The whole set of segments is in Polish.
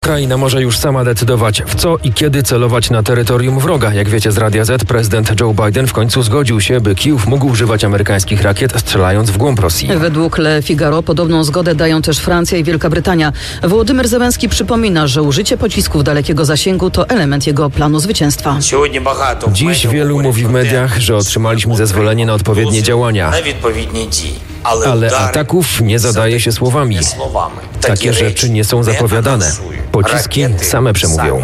Ukraina może już sama decydować, w co i kiedy celować na terytorium wroga. Jak wiecie z Radia Z, prezydent Joe Biden w końcu zgodził się, by Kijów mógł używać amerykańskich rakiet, strzelając w głąb Rosji. Według Le Figaro podobną zgodę dają też Francja i Wielka Brytania. Wołodymyr Zełenski przypomina, że użycie pocisków dalekiego zasięgu to element jego planu zwycięstwa. Dziś wielu mówi w mediach, że otrzymaliśmy zezwolenie na odpowiednie działania. Ale ataków nie zadaje się słowami. Takie rzeczy nie są zapowiadane. Pociski same przemówią.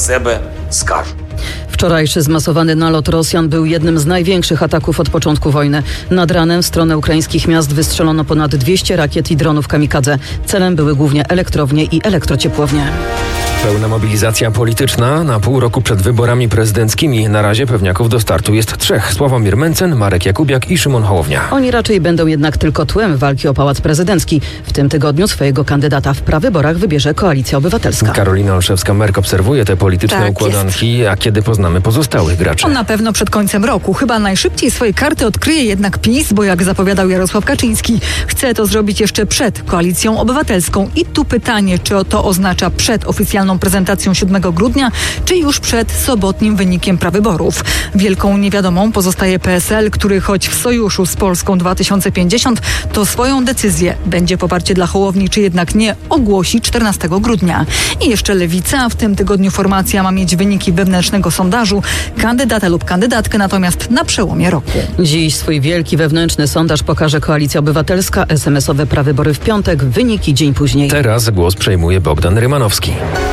Wczorajszy zmasowany nalot Rosjan był jednym z największych ataków od początku wojny. Nad ranem w stronę ukraińskich miast wystrzelono ponad 200 rakiet i dronów kamikadze. Celem były głównie elektrownie i elektrociepłownie. Pełna mobilizacja polityczna na pół roku przed wyborami prezydenckimi. Na razie pewniaków do startu jest 3. Sławomir Mencen, Marek Jakubiak i Szymon Hołownia. Oni raczej będą jednak tylko tłem walki o pałac prezydencki. W tym tygodniu swojego kandydata w prawyborach wybierze Koalicja Obywatelska. Karolina Olszewska-Merk obserwuje te polityczne układanki, a kiedy poznamy pozostałych graczy? On na pewno przed końcem roku. Chyba najszybciej swoje karty odkryje jednak PiS, bo jak zapowiadał Jarosław Kaczyński, chce to zrobić jeszcze przed Koalicją Obywatelską. I tu pytanie, czy to oznacza przed oficjalną prezentacją 7 grudnia, czy już przed sobotnim wynikiem prawyborów. Wielką niewiadomą pozostaje PSL, który choć w sojuszu z Polską 2050, to swoją decyzję, będzie poparcie dla Hołowni, czy jednak nie, ogłosi 14 grudnia. I jeszcze Lewica. W tym tygodniu formacja ma mieć wyniki wewnętrznego sondażu. Kandydata lub kandydatkę natomiast na przełomie roku. Dziś swój wielki wewnętrzny sondaż pokaże Koalicja Obywatelska. SMS-owe prawybory w piątek, wyniki dzień później. Teraz głos przejmuje Bogdan Rymanowski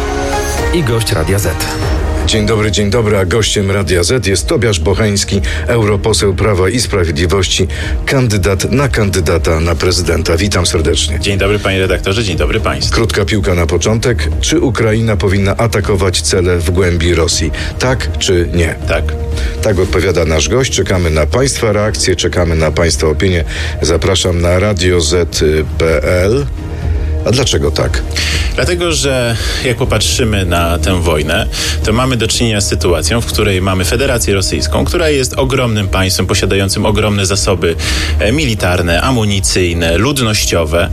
i gość Radia Z. Dzień dobry, a gościem Radia Z jest Tobiasz Bocheński, europoseł Prawa i Sprawiedliwości, kandydat na kandydata na prezydenta. Witam serdecznie. Dzień dobry panie redaktorze, dzień dobry państwu. Krótka piłka na początek. Czy Ukraina powinna atakować cele w głębi Rosji? Tak czy nie? Tak. Tak odpowiada nasz gość. Czekamy na państwa reakcje, czekamy na państwa opinię. Zapraszam na radioz.pl. A dlaczego tak? Dlatego, że jak popatrzymy na tę wojnę, to mamy do czynienia z sytuacją, w której mamy Federację Rosyjską, która jest ogromnym państwem, posiadającym ogromne zasoby militarne, amunicyjne, ludnościowe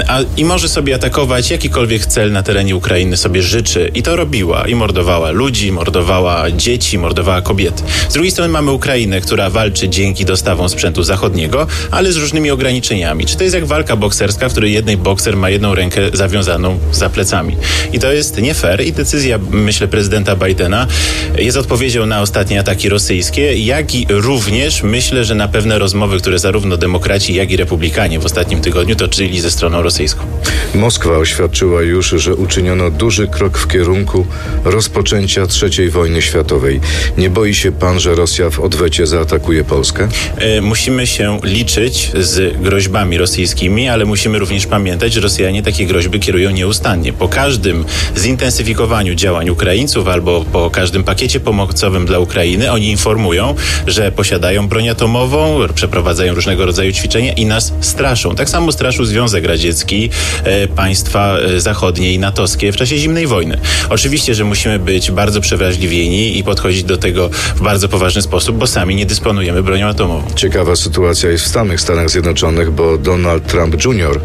i może sobie atakować jakikolwiek cel na terenie Ukrainy sobie życzy. I to robiła. I mordowała ludzi, mordowała dzieci, mordowała kobiety. Z drugiej strony mamy Ukrainę, która walczy dzięki dostawom sprzętu zachodniego, ale z różnymi ograniczeniami. Czy to jest jak walka bokserska, w której jednej bokser ma jedną rękę zawiązaną za plecami. I to jest nie fair i decyzja, myślę, prezydenta Bidena jest odpowiedzią na ostatnie ataki rosyjskie, jak i również myślę, że na pewne rozmowy, które zarówno demokraci, jak i republikanie w ostatnim tygodniu toczyli ze stroną rosyjską. Moskwa oświadczyła już, że uczyniono duży krok w kierunku rozpoczęcia III wojny światowej. Nie boi się pan, że Rosja w odwecie zaatakuje Polskę? Musimy się liczyć z groźbami rosyjskimi, ale musimy również pamiętać, że Rosjanie takie groźby kierują nieustannie. Po każdym zintensyfikowaniu działań Ukraińców albo po każdym pakiecie pomocowym dla Ukrainy oni informują, że posiadają broń atomową, przeprowadzają różnego rodzaju ćwiczenia i nas straszą. Tak samo straszył Związek Radziecki, państwa zachodnie i natowskie w czasie zimnej wojny. Oczywiście, że musimy być bardzo przewrażliwieni i podchodzić do tego w bardzo poważny sposób, bo sami nie dysponujemy bronią atomową. Ciekawa sytuacja jest w samych Stanach Zjednoczonych, bo Donald Trump Jr.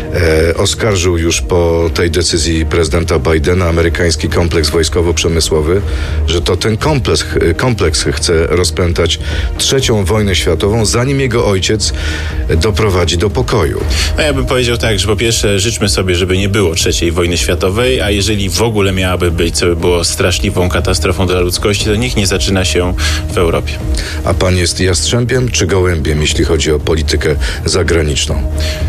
Oskarżył już po tej decyzji prezydenta Bidena amerykański kompleks wojskowo-przemysłowy, że to ten kompleks chce rozpętać III wojnę światową, zanim jego ojciec doprowadzi do pokoju. No ja bym powiedział tak, że po pierwsze życzmy sobie, żeby nie było III wojny światowej, a jeżeli w ogóle miałaby być, co by było straszliwą katastrofą dla ludzkości, to niech nie zaczyna się w Europie. A pan jest jastrzębiem czy gołębiem, jeśli chodzi o politykę zagraniczną?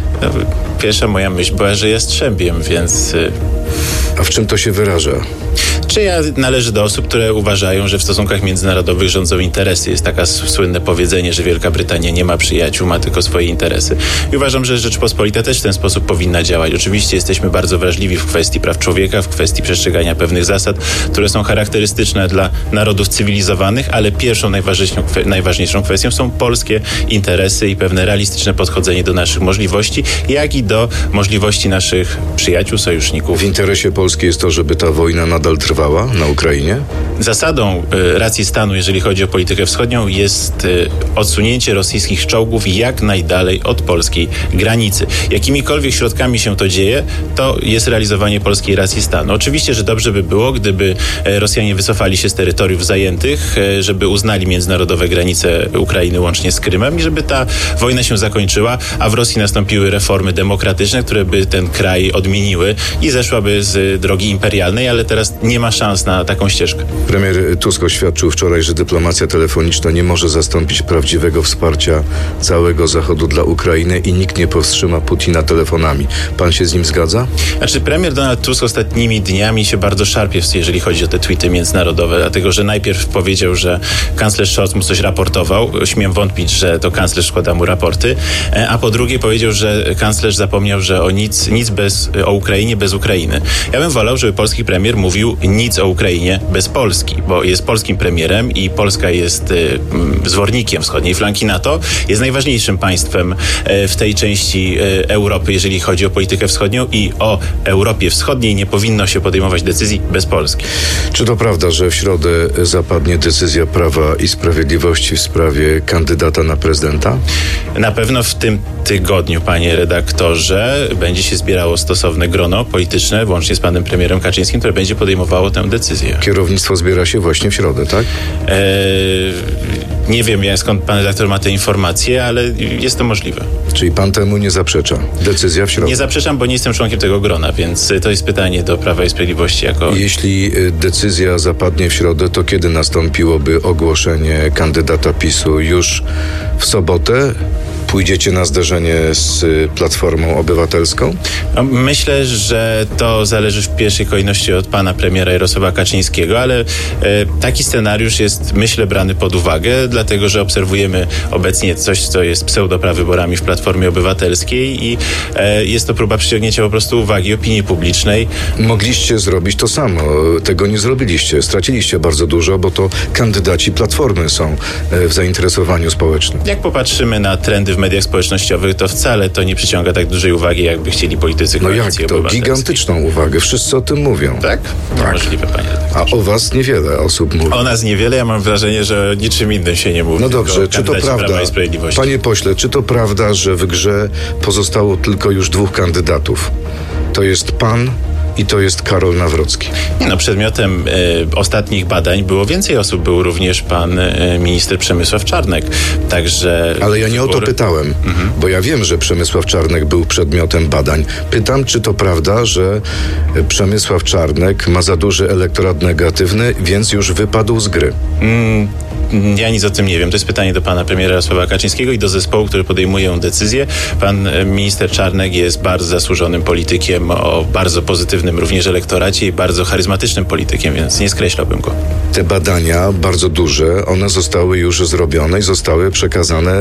Pierwsza moja myśl była, że jastrzębiem, więc... A w czym to się wyraża? Czy ja należę do osób, które uważają, że w stosunkach międzynarodowych rządzą interesy? Jest takie słynne powiedzenie, że Wielka Brytania nie ma przyjaciół, ma tylko swoje interesy. I uważam, że Rzeczpospolita też w ten sposób powinna działać. Oczywiście jesteśmy bardzo wrażliwi w kwestii praw człowieka, w kwestii przestrzegania pewnych zasad, które są charakterystyczne dla narodów cywilizowanych, ale pierwszą, najważniejszą kwestią są polskie interesy i pewne realistyczne podchodzenie do naszych możliwości, jak i do możliwości naszych przyjaciół, sojuszników. W interesie Polski jest to, żeby ta wojna nadal trwała trwała na Ukrainie? Zasadą racji stanu, jeżeli chodzi o politykę wschodnią, jest odsunięcie rosyjskich czołgów jak najdalej od polskiej granicy. Jakimikolwiek środkami się to dzieje, to jest realizowanie polskiej racji stanu. Oczywiście, że dobrze by było, gdyby Rosjanie wycofali się z terytoriów zajętych, żeby uznali międzynarodowe granice Ukrainy łącznie z Krymem i żeby ta wojna się zakończyła, a w Rosji nastąpiły reformy demokratyczne, które by ten kraj odmieniły i zeszłaby z drogi imperialnej, ale teraz nie ma szans na taką ścieżkę. Premier Tusk oświadczył wczoraj, że dyplomacja telefoniczna nie może zastąpić prawdziwego wsparcia całego Zachodu dla Ukrainy i nikt nie powstrzyma Putina telefonami. Pan się z nim zgadza? Znaczy, premier Donald Tusk ostatnimi dniami się bardzo szarpie, jeżeli chodzi o te tweety międzynarodowe, dlatego że najpierw powiedział, że kanclerz Scholz mu coś raportował. Śmiem wątpić, że to kanclerz składa mu raporty. A po drugie powiedział, że kanclerz zapomniał, że o Ukrainie bez Ukrainy. Ja bym wolał, żeby polski premier mówił nic o Ukrainie bez Polski, bo jest polskim premierem i Polska jest zwornikiem wschodniej flanki NATO, jest najważniejszym państwem w tej części Europy, jeżeli chodzi o politykę wschodnią i o Europie Wschodniej nie powinno się podejmować decyzji bez Polski. Czy to prawda, że w środę zapadnie decyzja Prawa i Sprawiedliwości w sprawie kandydata na prezydenta? Na pewno w tym tygodniu, panie redaktorze, będzie się zbierało stosowne grono polityczne, włącznie z panem premierem Kaczyńskim, które będzie podejmowało tę decyzję. Kierownictwo zbiera się właśnie w środę, tak? Nie wiem, skąd pan redaktor ma te informacje, ale jest to możliwe. Czyli pan temu nie zaprzecza? Decyzja w środę? Nie zaprzeczam, bo nie jestem członkiem tego grona, więc to jest pytanie do Prawa i Sprawiedliwości jako... Jeśli decyzja zapadnie w środę, to kiedy nastąpiłoby ogłoszenie kandydata PiS-u? Już w sobotę? Pójdziecie na zderzenie z Platformą Obywatelską? Myślę, że to zależy w pierwszej kolejności od pana premiera Jarosława Kaczyńskiego, ale taki scenariusz jest, myślę, brany pod uwagę, dlatego że obserwujemy obecnie coś, co jest pseudoprawyborami w Platformie Obywatelskiej i jest to próba przyciągnięcia po prostu uwagi opinii publicznej. Mogliście zrobić to samo. Tego nie zrobiliście. Straciliście bardzo dużo, bo to kandydaci Platformy są w zainteresowaniu społecznym. Jak popatrzymy na trendy w mediach społecznościowych, to wcale to nie przyciąga tak dużej uwagi, jakby chcieli politycy Koalicji Obywatelskiej. No jak to? Gigantyczną uwagę. Wszyscy o tym mówią. Tak? Tak. Możliwe, panie redaktorze. A o was niewiele osób mówi. O nas niewiele, ja mam wrażenie, że o niczym innym się nie mówi. No dobrze, czy to prawda, panie pośle, czy to prawda, że w grze pozostało tylko już 2 kandydatów? To jest pan i to jest Karol Nawrocki. No, przedmiotem ostatnich badań było więcej osób. Był również pan minister Przemysław Czarnek. Także... Ale ja nie o to pytałem, bo ja wiem, że Przemysław Czarnek był przedmiotem badań. Pytam, czy to prawda, że Przemysław Czarnek ma za duży elektorat negatywny, więc już wypadł z gry? Ja nic o tym nie wiem. To jest pytanie do pana premiera Jarosława Kaczyńskiego i do zespołu, który podejmuje decyzję. Pan minister Czarnek jest bardzo zasłużonym politykiem o bardzo pozytywnym również elektoracie i bardzo charyzmatycznym politykiem, więc nie skreślałbym go. Te badania, bardzo duże, one zostały już zrobione i zostały przekazane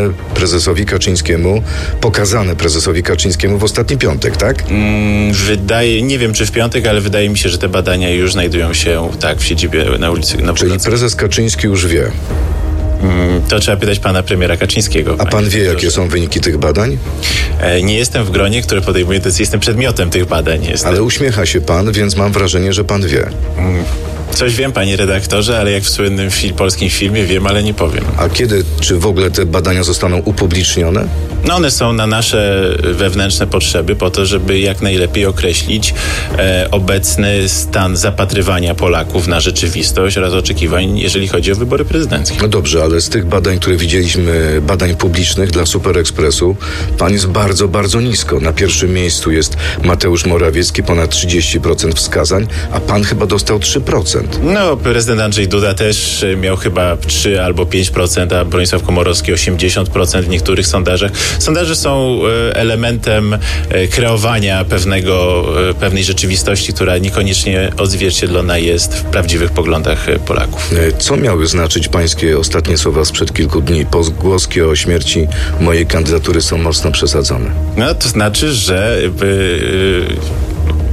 pokazane prezesowi Kaczyńskiemu w ostatni piątek, tak? Nie wiem czy w piątek, ale wydaje mi się, że te badania już znajdują się w siedzibie na ulicy. Czyli prezes Kaczyński już wie. To trzeba pytać pana premiera Kaczyńskiego. A pan wie, jakie są wyniki tych badań? Nie jestem w gronie, które podejmuje decyzję. Jestem przedmiotem tych badań. Ale uśmiecha się pan, więc mam wrażenie, że pan wie. Coś wiem, panie redaktorze, ale jak w słynnym polskim filmie wiem, ale nie powiem. A kiedy, czy w ogóle te badania zostaną upublicznione? No one są na nasze wewnętrzne potrzeby po to, żeby jak najlepiej określić obecny stan zapatrywania Polaków na rzeczywistość oraz oczekiwań, jeżeli chodzi o wybory prezydenckie. No dobrze, ale z tych badań, które widzieliśmy, badań publicznych dla Super Expressu, pan jest bardzo, bardzo nisko. Na pierwszym miejscu jest Mateusz Morawiecki, ponad 30% wskazań, a pan chyba dostał 3%. No, prezydent Andrzej Duda też miał chyba 3 albo 5%, a Bronisław Komorowski 80% w niektórych sondażach. Sondaże są elementem kreowania pewnej rzeczywistości, która niekoniecznie odzwierciedlona jest w prawdziwych poglądach Polaków. Co miały znaczyć pańskie ostatnie słowa sprzed kilku dni? Pogłoski o śmierci mojej kandydatury są mocno przesadzone. No, to znaczy, że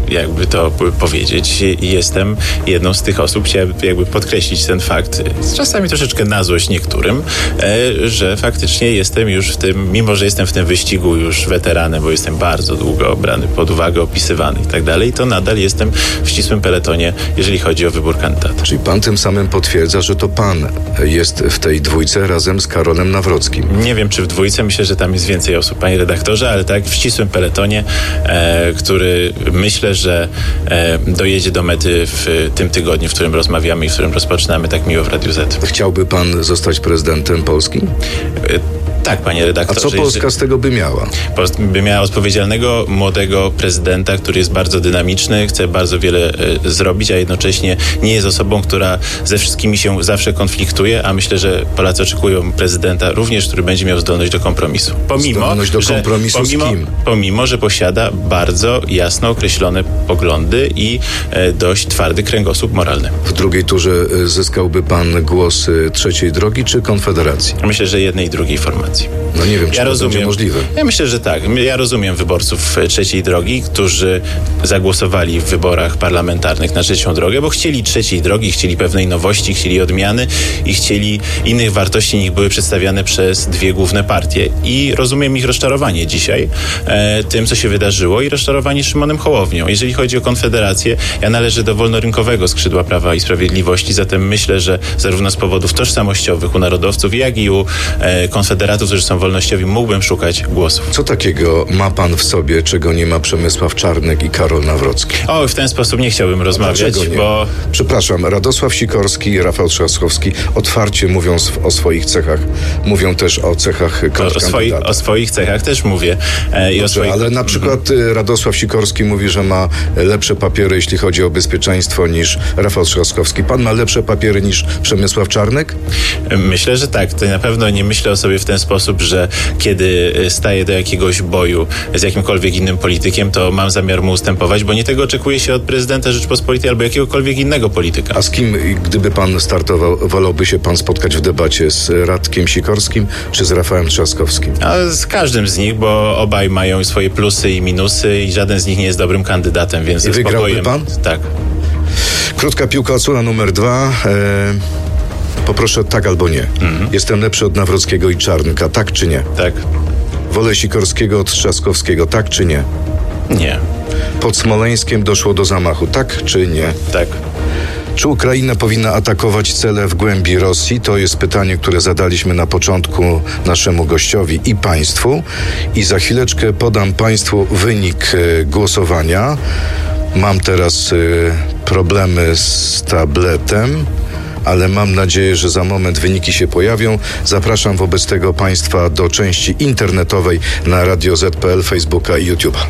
jakby to powiedzieć. Jestem jedną z tych osób, chciałem jakby podkreślić ten fakt, czasami troszeczkę na złość niektórym, że faktycznie jestem już w tym, mimo że jestem w tym wyścigu już weteranem, bo jestem bardzo długo brany pod uwagę, opisywany i tak dalej, to nadal jestem w ścisłym peletonie, jeżeli chodzi o wybór kandydata. Czyli pan tym samym potwierdza, że to pan jest w tej dwójce razem z Karolem Nawrockim. Nie wiem, czy w dwójce, myślę, że tam jest więcej osób, panie redaktorze, ale tak w ścisłym peletonie, który myślę, że dojedzie do mety w tym tygodniu, w którym rozmawiamy i w którym rozpoczynamy Tak miło w Radiu Z. Chciałby pan zostać prezydentem Polski? Tak, panie redaktorze. A co Polska z tego by miała? By miała odpowiedzialnego, młodego prezydenta, który jest bardzo dynamiczny, chce bardzo wiele zrobić, a jednocześnie nie jest osobą, która ze wszystkimi się zawsze konfliktuje, a myślę, że Polacy oczekują prezydenta również, który będzie miał zdolność do kompromisu. Pomimo, że posiada bardzo jasno określone poglądy i dość twardy kręgosłup moralny. W drugiej turze zyskałby pan głosy Trzeciej Drogi czy Konfederacji? Myślę, że jednej i drugiej formacji. No nie wiem, czy to będzie możliwe. Ja myślę, że tak. Ja rozumiem wyborców Trzeciej Drogi, którzy zagłosowali w wyborach parlamentarnych na Trzecią Drogę, bo chcieli Trzeciej Drogi, chcieli pewnej nowości, chcieli odmiany i chcieli innych wartości niż były przedstawiane przez dwie główne partie. I rozumiem ich rozczarowanie dzisiaj tym, co się wydarzyło i rozczarowanie Szymonem Hołownią. Jeżeli chodzi o Konfederację, ja należę do wolnorynkowego skrzydła Prawa i Sprawiedliwości, zatem myślę, że zarówno z powodów tożsamościowych u narodowców, jak i u konfederatów, którzy są wolnościowi, mógłbym szukać głosów. Co takiego ma pan w sobie, czego nie ma Przemysław Czarnek i Karol Nawrocki? O, w ten sposób nie chciałbym rozmawiać, bo... Przepraszam, Radosław Sikorski i Rafał Trzaskowski otwarcie mówią o swoich cechach. Mówią też o cechach kandydata. O swoich cechach też mówię. Ale na przykład Radosław Sikorski mówi, że ma lepsze papiery, jeśli chodzi o bezpieczeństwo, niż Rafał Trzaskowski. Pan ma lepsze papiery niż Przemysław Czarnek? Myślę, że tak. To na pewno nie myślę o sobie w ten sposób, że kiedy staję do jakiegoś boju z jakimkolwiek innym politykiem, to mam zamiar mu ustępować, bo nie tego oczekuje się od prezydenta Rzeczypospolitej albo jakiegokolwiek innego polityka. A z kim, gdyby pan startował, wolałby się pan spotkać w debacie z Radkiem Sikorskim czy z Rafałem Trzaskowskim? A z każdym z nich, bo obaj mają swoje plusy i minusy i żaden z nich nie jest dobrym kandydatem, więc I wygrałby pan? Tak. Krótka piłka, odsłona numer 2. Poproszę tak albo nie. Jestem lepszy od Nawrockiego i Czarnka, tak czy nie? Tak. Wolę Sikorskiego od Trzaskowskiego, tak czy nie? Nie. Pod Smoleńskiem doszło do zamachu, tak czy nie? Tak. Czy Ukraina powinna atakować cele w głębi Rosji? To jest pytanie, które zadaliśmy na początku naszemu gościowi i państwu. I za chwileczkę podam państwu wynik głosowania. Mam teraz problemy z tabletem, ale mam nadzieję, że za moment wyniki się pojawią. Zapraszam wobec tego państwa do części internetowej na Radio Z.pl, Facebooka i YouTube'a.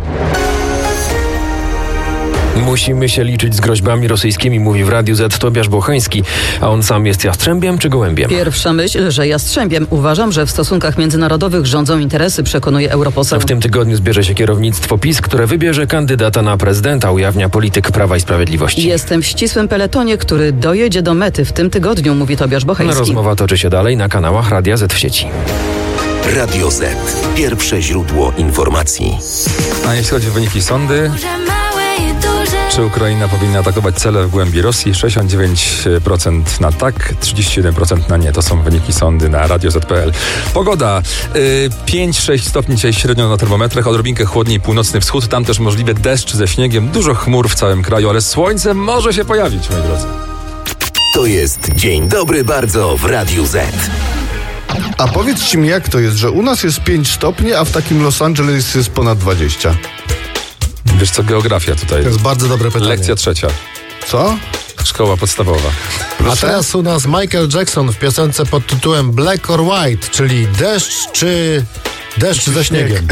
Musimy się liczyć z groźbami rosyjskimi, mówi w Radiu Z Tobiasz Bocheński. A on sam jest jastrzębiem czy gołębiem? Pierwsza myśl, że jastrzębiem. Uważam, że w stosunkach międzynarodowych rządzą interesy, przekonuje europoseł. W tym tygodniu zbierze się kierownictwo PiS, które wybierze kandydata na prezydenta, ujawnia polityk Prawa i Sprawiedliwości. Jestem w ścisłym peletonie, który dojedzie do mety w tym tygodniu, mówi Tobiasz Bocheński. Rozmowa toczy się dalej na kanałach Radia Z w sieci. Radio Z. Pierwsze źródło informacji. A jeśli chodzi o wyniki sądy, czy Ukraina powinna atakować cele w głębi Rosji? 69% na tak, 31% na nie. To są wyniki sądy na Radio Z.pl. Pogoda. 5-6 stopni dzisiaj średnio na termometrach, odrobinkę chłodniej północny wschód. Tam też możliwy deszcz ze śniegiem. Dużo chmur w całym kraju, ale słońce może się pojawić, moi drodzy. To jest Dzień Dobry Bardzo w Radiu Z. A powiedzcie mi, jak to jest, że u nas jest 5 stopni, a w takim Los Angeles jest ponad 20? Wiesz co, geografia tutaj. To jest bardzo dobre pytanie. Lekcja 3. Co? Szkoła podstawowa. A teraz u nas Michael Jackson w piosence pod tytułem Black or White, czyli deszcz czy deszcz ze śniegiem.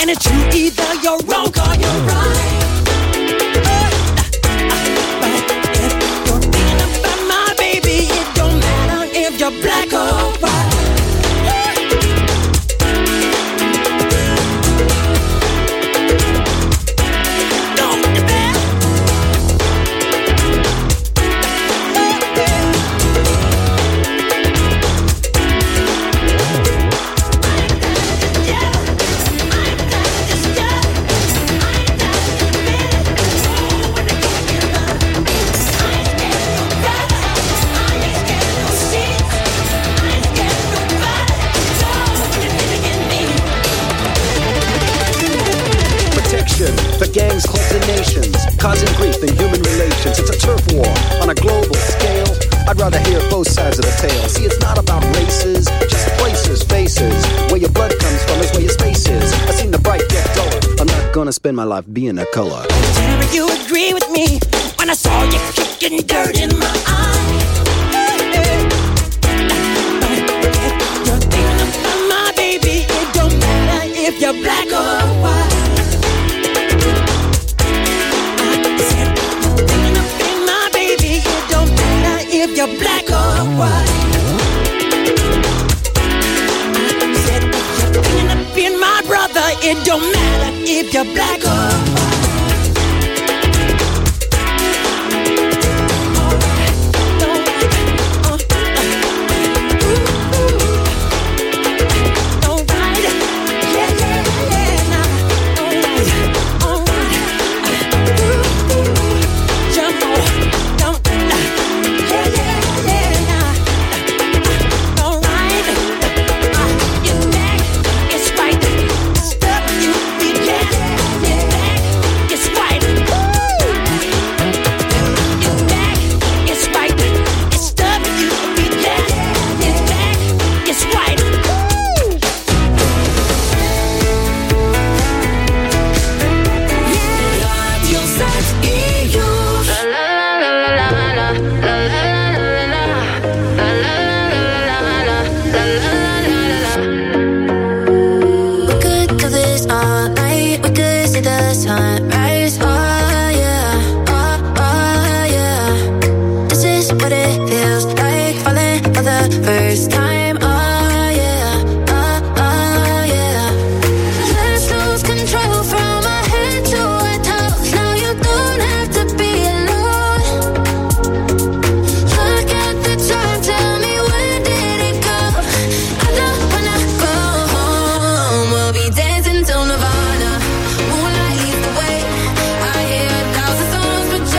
And it's true, either you're wrong or you're right. But if you're thinking about my baby, it don't matter if you're black or white. The gangs, clubs, and nations, causing grief in human relations. It's a turf war on a global scale. I'd rather hear both sides of the tale. See, it's not about races, just places, faces. Where your blood comes from is where your space is. I seen the bright get duller. I'm not gonna spend my life being a color. Never you agree with me when I saw you kicking dirt in my eye. But if you're thinking about my baby, it don't matter if you're black or white. If you're black or white, I said if you're thinking of being my brother, it don't matter if you're black or white.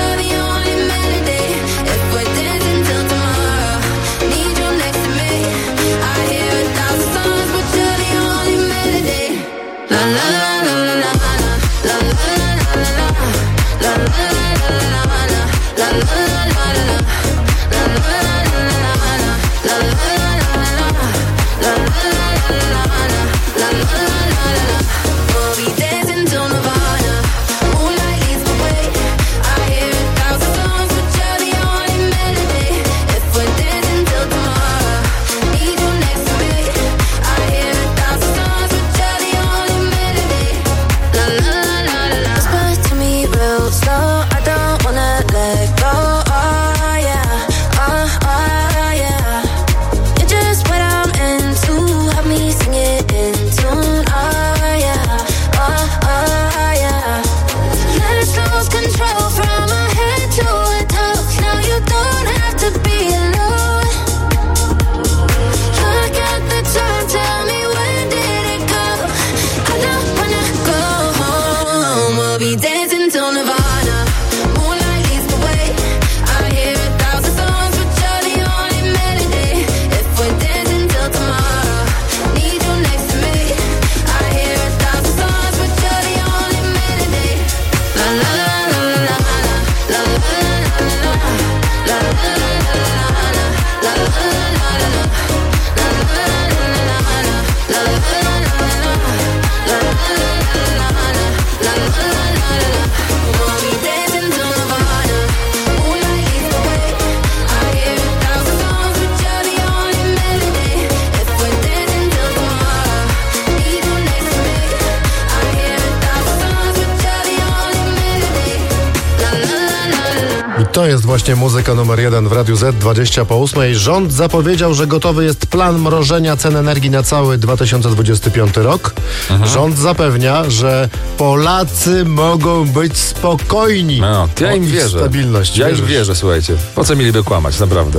Need you next to me. To jest właśnie muzyka numer 1 w Radiu Z, 20:08. Rząd zapowiedział, że gotowy jest plan mrożenia cen energii na cały 2025 rok. Rząd zapewnia, że Polacy mogą być spokojni. No, ja im wierzę. Stabilność. Ja im wierzę, słuchajcie. Po co mieliby kłamać, naprawdę?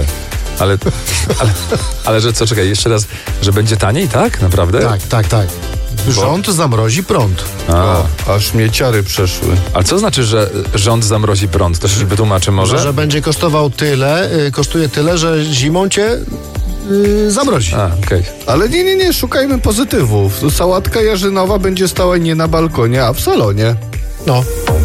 Ale że co, czekaj, jeszcze raz, że będzie taniej, tak? Naprawdę? Tak. Rząd zamrozi prąd. Aż mnie ciary przeszły. Ale co znaczy, że rząd zamrozi prąd? To się wytłumaczy może? Że będzie kosztuje tyle, że zimą cię zamrozi. Okej. Ale nie, szukajmy pozytywów. Sałatka jarzynowa będzie stała nie na balkonie, a w salonie. No.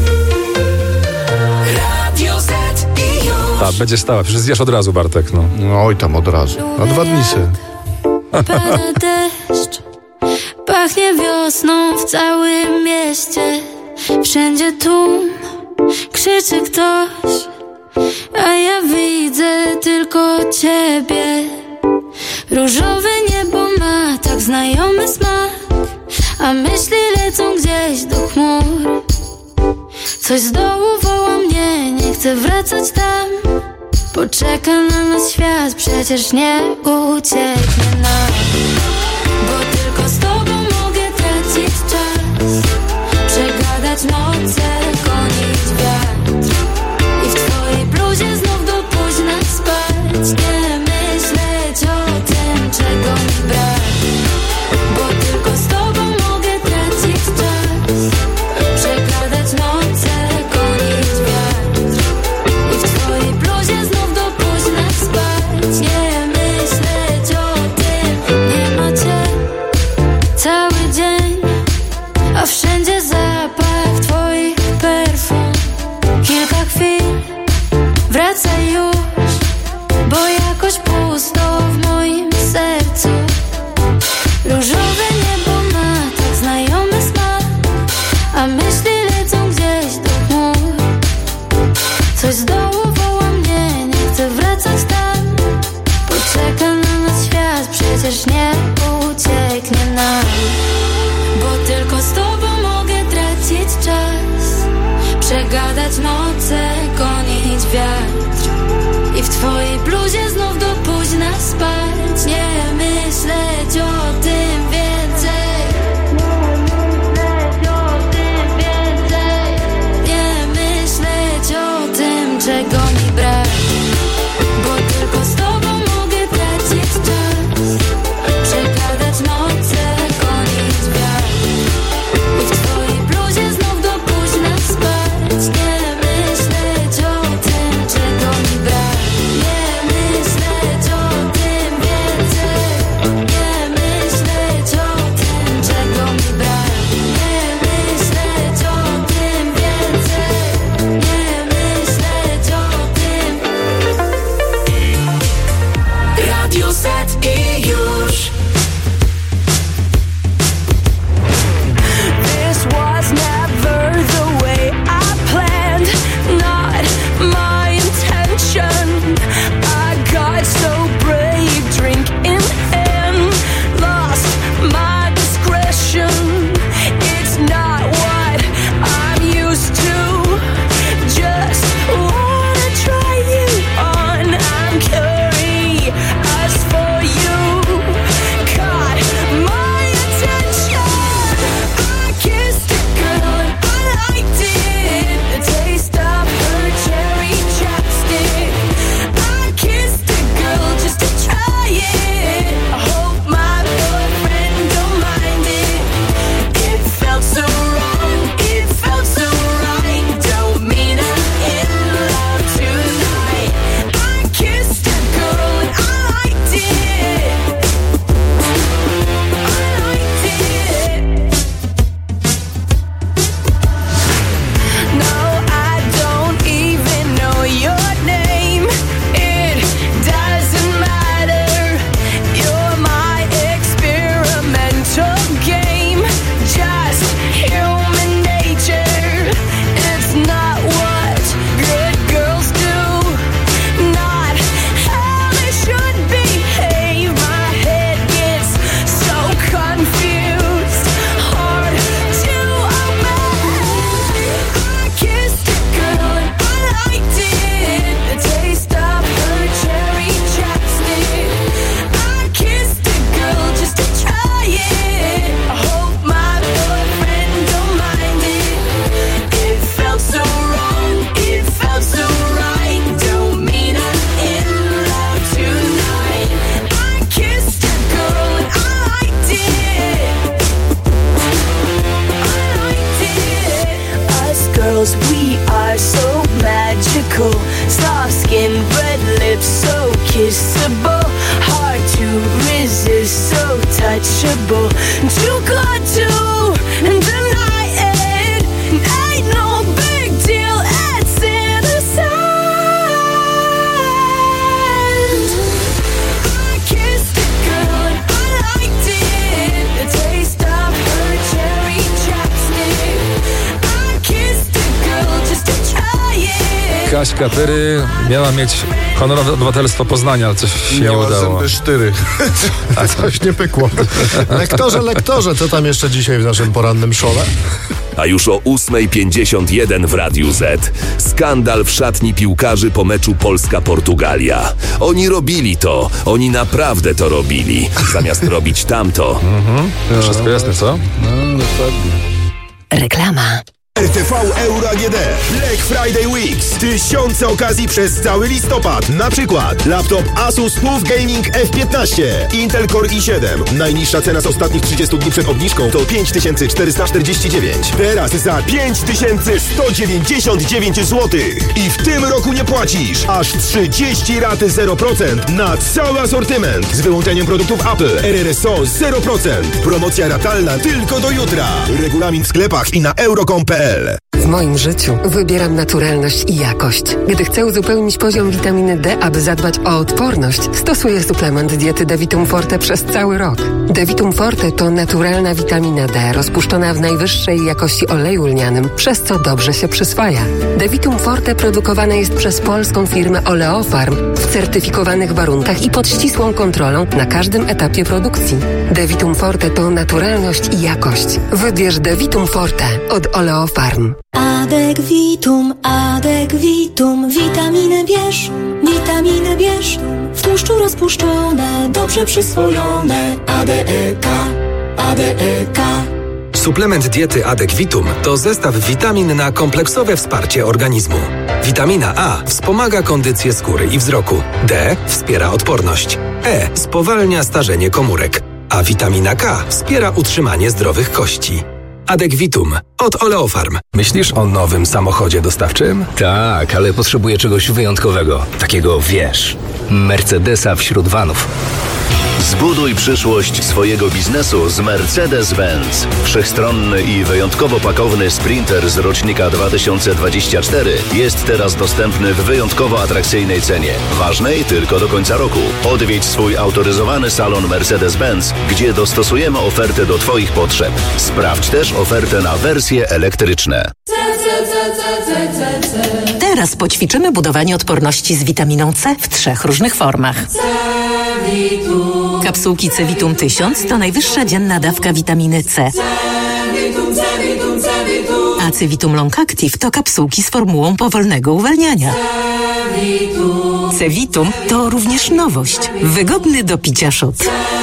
Tak, będzie stała. Przecież zjesz od razu, Bartek, no. Oj, tam od razu. Na 2 dni sy. Pada deszcz, pachnie wiosną w całym mieście. Wszędzie tłum, krzyczy ktoś, a ja widzę tylko ciebie. Różowe niebo ma tak znajomy smak, a myśli lecą gdzieś do chmur. Coś z dołu woła mnie, nie chcę wracać tam. Poczeka na nas świat, przecież nie ucieknie nam. Bo tylko z tobą mogę tracić czas, przegadać noce, gonić wiatr i w twojej bluzie znów do późna spać. Nie myśleć o tym, czego mi brak. Bo tylko z tobą mogę tracić czas, przegadać noce, gonić wiatr i w twojej bluzie znów do późna spać. Nie myśleć o tym, nie macie cały dzień, a wszędzie zapach twoich perfum. Kilka chwil, wracaj już, bo jakoś pusto w moim sercu. Różowe niebo ma tak znajomy smak, a myśli lecą gdzieś do chmur. Coś z dołu woła mnie, nie chcę wracać tam. Poczeka na nas świat, przecież nie ucieknie nam. Bo tylko z tobą mogę tracić czas, przegadać noce, gonić wiatr i w twojej bluzie znów do późna spać. Nie myśleć o tym więcej, nie myśleć o tym, czego mi brak. Bo tylko z tobą mogę tracić czas, przegadać noce, gonić wiatr i w twojej bluzie znów do późna spać. Nie myśleć o tym, czego mi brak. Nie untouchable, too good to deny it. Ain't no big deal, it's in the sand. I kissed a girl and I liked it, the taste of her cherry chapstick. I kissed a girl just to try it. Kaśka Pery miała mieć honorowe obywatelstwo Poznania, ale coś się nie udało. Zęby sztyry. A coś nie pykło. Lektorze, co tam jeszcze dzisiaj w naszym porannym szole? A już o 8:51 w Radiu Z. Skandal w szatni piłkarzy po meczu Polska-Portugalia. Oni robili to. Oni naprawdę to robili. Zamiast robić tamto. Wszystko jasne, co? No, dokładnie. Reklama. RTV Euro AGD Black Friday Weeks. Tysiące okazji przez cały listopad. Na przykład laptop Asus TUF Gaming F15, Intel Core i7. Najniższa cena z ostatnich 30 dni przed obniżką to 5449. Teraz za 5199 zł. I w tym roku nie płacisz. Aż 30 raty 0% na cały asortyment. Z wyłączeniem produktów Apple. RRSO 0%. Promocja ratalna tylko do jutra. Regulamin w sklepach i na euro.com.pl. W moim życiu wybieram naturalność i jakość. Gdy chcę uzupełnić poziom witaminy D, aby zadbać o odporność, stosuję suplement diety Devitum Forte przez cały rok. Devitum Forte to naturalna witamina D rozpuszczona w najwyższej jakości oleju lnianym, przez co dobrze się przyswaja. Devitum Forte produkowane jest przez polską firmę Oleofarm w certyfikowanych warunkach i pod ścisłą kontrolą na każdym etapie produkcji. Devitum Forte to naturalność i jakość. Wybierz Devitum Forte od Oleofarm. Adek Vitum, witaminy bierz, w tłuszczu rozpuszczone, dobrze przyswojone, ADEK. Suplement diety Adek Vitum to zestaw witamin na kompleksowe wsparcie organizmu. Witamina A wspomaga kondycję skóry i wzroku. D wspiera odporność. E spowalnia starzenie komórek. A witamina K wspiera utrzymanie zdrowych kości. Adek Vitum od Oleofarm. Myślisz o nowym samochodzie dostawczym? Tak, ale potrzebuję czegoś wyjątkowego. Takiego, wiesz, Mercedesa wśród vanów. Zbuduj przyszłość swojego biznesu z Mercedes-Benz. Wszechstronny i wyjątkowo pakowny Sprinter z rocznika 2024 jest teraz dostępny w wyjątkowo atrakcyjnej cenie. Ważnej tylko do końca roku. Odwiedź swój autoryzowany salon Mercedes-Benz, gdzie dostosujemy ofertę do Twoich potrzeb. Sprawdź też ofertę na wersje elektryczne. Teraz poćwiczymy budowanie odporności z witaminą C w 3 różnych formach. Kapsułki C-Vitum 1000 to najwyższa dzienna dawka witaminy C. A C-Vitum Long Active to kapsułki z formułą powolnego uwalniania. C-Vitum to również nowość. Wygodny do picia szot.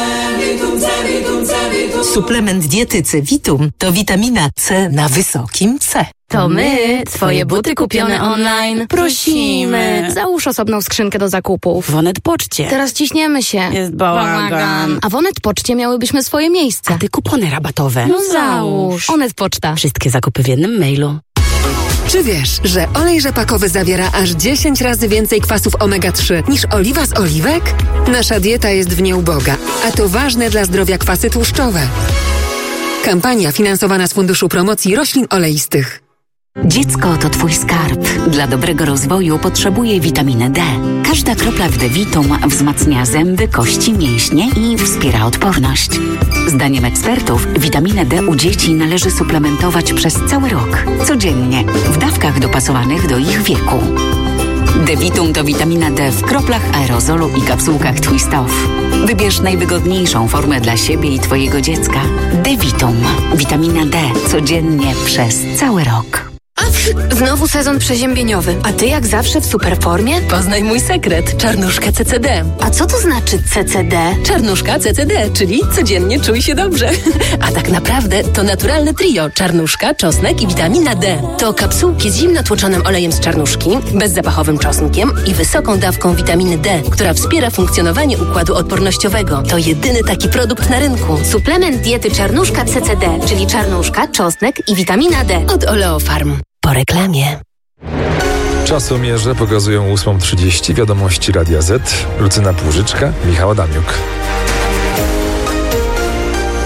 Suplement diety C-Vitum to witamina C na wysokim C. To my, twoje buty kupione online. Prosimy. Załóż osobną skrzynkę do zakupów. W Onet Poczcie. Teraz ciśniemy się. Jest bałagan. A w Onet Poczcie miałybyśmy swoje miejsce. A ty kupony rabatowe. No załóż. Onet Poczta. Wszystkie zakupy w jednym mailu. Czy wiesz, że olej rzepakowy zawiera aż 10 razy więcej kwasów omega-3 niż oliwa z oliwek? Nasza dieta jest w nie uboga, a to ważne dla zdrowia kwasy tłuszczowe. Kampania finansowana z Funduszu Promocji Roślin Oleistych. Dziecko to twój skarb. Dla dobrego rozwoju potrzebuje witaminy D. Każda kropla w D-Vitum wzmacnia zęby, kości, mięśnie i wspiera odporność. Zdaniem ekspertów witaminę D u dzieci należy suplementować przez cały rok. Codziennie, w dawkach dopasowanych do ich wieku. D-Vitum to witamina D w kroplach aerozolu i kapsułkach Twist Off. Wybierz najwygodniejszą formę dla siebie i twojego dziecka. D-Vitum. Witamina D codziennie przez cały rok. Znowu sezon przeziębieniowy, a ty jak zawsze w super formie? Poznaj mój sekret, czarnuszka CCD. A co to znaczy CCD? Czarnuszka CCD, czyli codziennie czuj się dobrze. A tak naprawdę to naturalne trio, czarnuszka, czosnek i witamina D. To kapsułki z zimno tłoczonym olejem z czarnuszki, bezzapachowym czosnkiem i wysoką dawką witaminy D, która wspiera funkcjonowanie układu odpornościowego. To jedyny taki produkt na rynku. Suplement diety czarnuszka CCD, czyli czarnuszka, czosnek i witamina D od Oleofarm. Po reklamie. Czasomierze pokazują 8:30. Wiadomości Radia Z. Lucyna Płużyczka, Michał Adamiuk.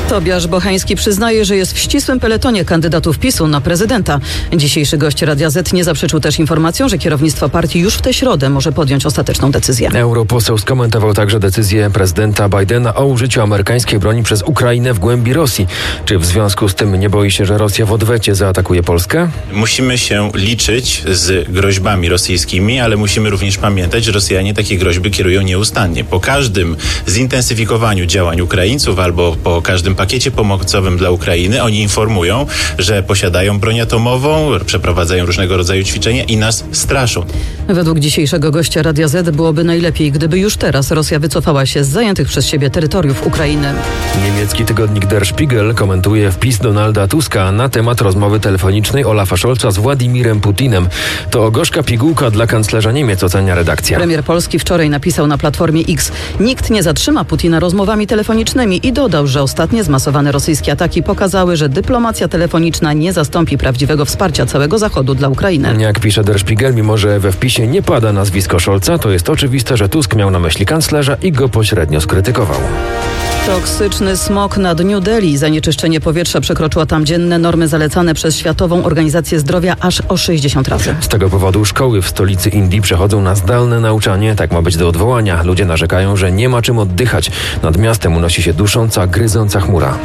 Tobiasz Bochański przyznaje, że jest w ścisłym peletonie kandydatów PiS-u na prezydenta. Dzisiejszy gość Radia Z nie zaprzeczył też informacją, że kierownictwo partii już w tę środę może podjąć ostateczną decyzję. Europoseł skomentował także decyzję prezydenta Bidena o użyciu amerykańskiej broni przez Ukrainę w głębi Rosji. Czy w związku z tym nie boi się, że Rosja w odwecie zaatakuje Polskę? Musimy się liczyć z groźbami rosyjskimi, ale musimy również pamiętać, że Rosjanie takie groźby kierują nieustannie. Po każdym zintensyfikowaniu działań Ukraińców albo po każdym pakiecie pomocowym dla Ukrainy oni informują, że posiadają broń atomową, przeprowadzają różnego rodzaju ćwiczenia i nas straszą. Według dzisiejszego gościa Radia Z byłoby najlepiej, gdyby już teraz Rosja wycofała się z zajętych przez siebie terytoriów Ukrainy. Niemiecki tygodnik Der Spiegel komentuje wpis Donalda Tuska na temat rozmowy telefonicznej Olafa Scholza z Władimirem Putinem. To gorzka pigułka dla kanclerza Niemiec, ocenia redakcja. Premier Polski wczoraj napisał na Platformie X: nikt nie zatrzyma Putina rozmowami telefonicznymi i dodał, że ostatnie zmasowane rosyjskie ataki pokazały, że dyplomacja telefoniczna nie zastąpi prawdziwego wsparcia całego Zachodu dla Ukrainy. Jak pisze Der Spiegel, mimo że we wpisie nie pada nazwisko Scholza, to jest oczywiste, że Tusk miał na myśli kanclerza i go pośrednio skrytykował. Toksyczny smog nad New Delhi. Zanieczyszczenie powietrza przekroczyło tam dzienne normy zalecane przez Światową Organizację Zdrowia aż o 60 razy. Z tego powodu szkoły w stolicy Indii przechodzą na zdalne nauczanie. Tak ma być do odwołania. Ludzie narzekają, że nie ma czym oddychać. Nad miastem unosi się dusząca, gryząca chmura.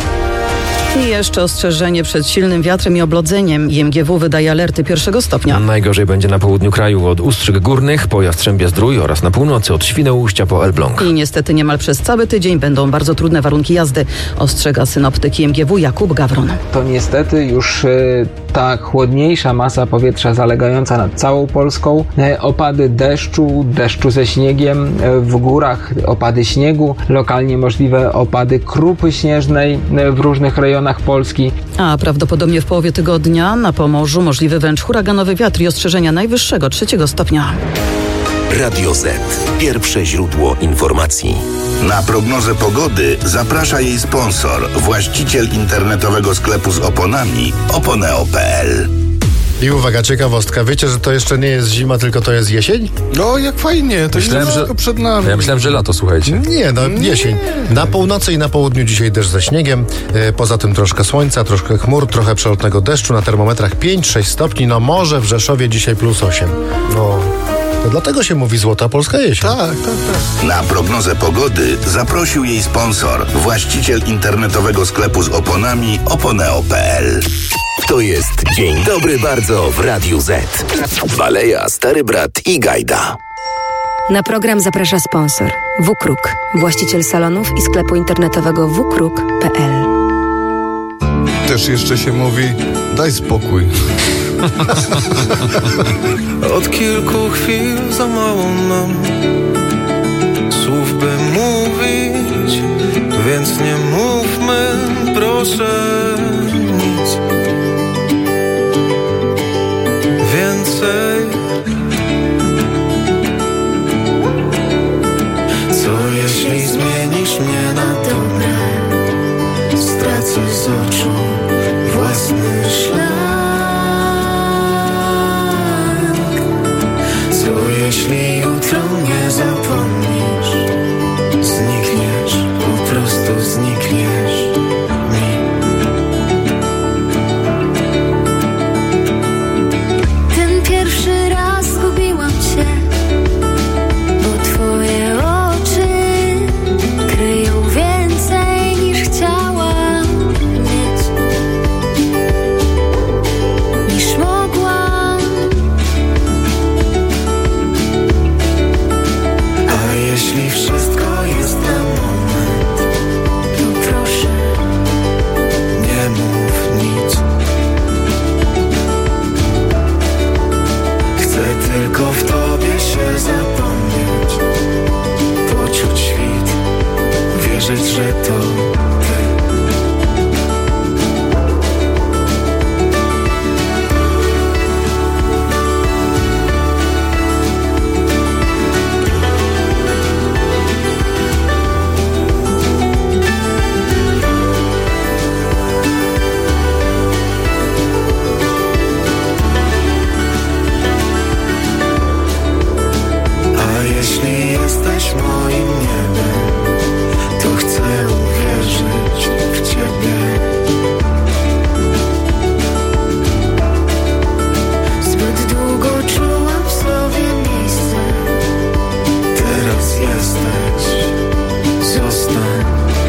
I jeszcze ostrzeżenie przed silnym wiatrem i oblodzeniem. IMGW wydaje alerty 1 stopnia. Najgorzej będzie na południu kraju od Ustrzyk Górnych po Jastrzębie-Zdrój oraz na północy od Świnoujścia po Elbląg. I niestety niemal przez cały tydzień będą bardzo trudne warunki jazdy, ostrzega synoptyk IMGW Jakub Gawron. To niestety już ta chłodniejsza masa powietrza zalegająca nad całą Polską, opady deszczu ze śniegiem, w górach opady śniegu, lokalnie możliwe opady krupy śnieżnej w różnych rejonach Polski. A prawdopodobnie w połowie tygodnia na Pomorzu możliwy wręcz huraganowy wiatr i ostrzeżenia najwyższego 3 stopnia. Radio Z. Pierwsze źródło informacji. Na prognozę pogody zaprasza jej sponsor, właściciel internetowego sklepu z oponami oponeo.pl. I uwaga, ciekawostka. Wiecie, że to jeszcze nie jest zima, tylko to jest jesień? No, jak fajnie. To myślałem, jest wszystko przed nami. Ja myślałem, że lato, słuchajcie. Nie, jesień. Na północy i na południu dzisiaj deszcz ze śniegiem. Poza tym troszkę słońca, troszkę chmur, trochę przelotnego deszczu. Na termometrach 5-6 stopni. No może w Rzeszowie dzisiaj +8. No, to dlatego się mówi złota polska jesień. Tak. Na prognozę pogody zaprosił jej sponsor, właściciel internetowego sklepu z oponami oponeo.pl. To jest Dzień Dobry Bardzo w Radiu Z. Baleja, Stary Brat i Gajda. Na program zaprasza sponsor WKRUK, właściciel salonów i sklepu internetowego wkruk.pl. Też jeszcze się mówi, daj spokój. Od kilku chwil za mało nam słów, by mówić, więc nie mówmy, proszę, nic więcej. Co jeśli zmienisz mnie na dobre? Stracę z oczu własny szlak. Co jeśli jutro mnie zapomnisz? Znikniesz, po prostu znikniesz mi. Ten pierwszy raz zgubiłam się, bo twoje oczy kryją więcej niż chciałam mieć, niż mogłam. A jeśli wszystko jest na moment, To proszę, nie mów nic. Chcę tylko w tobie się zapomnieć, poczuć świt, wierzyć, że to ty. jesteś, zostań.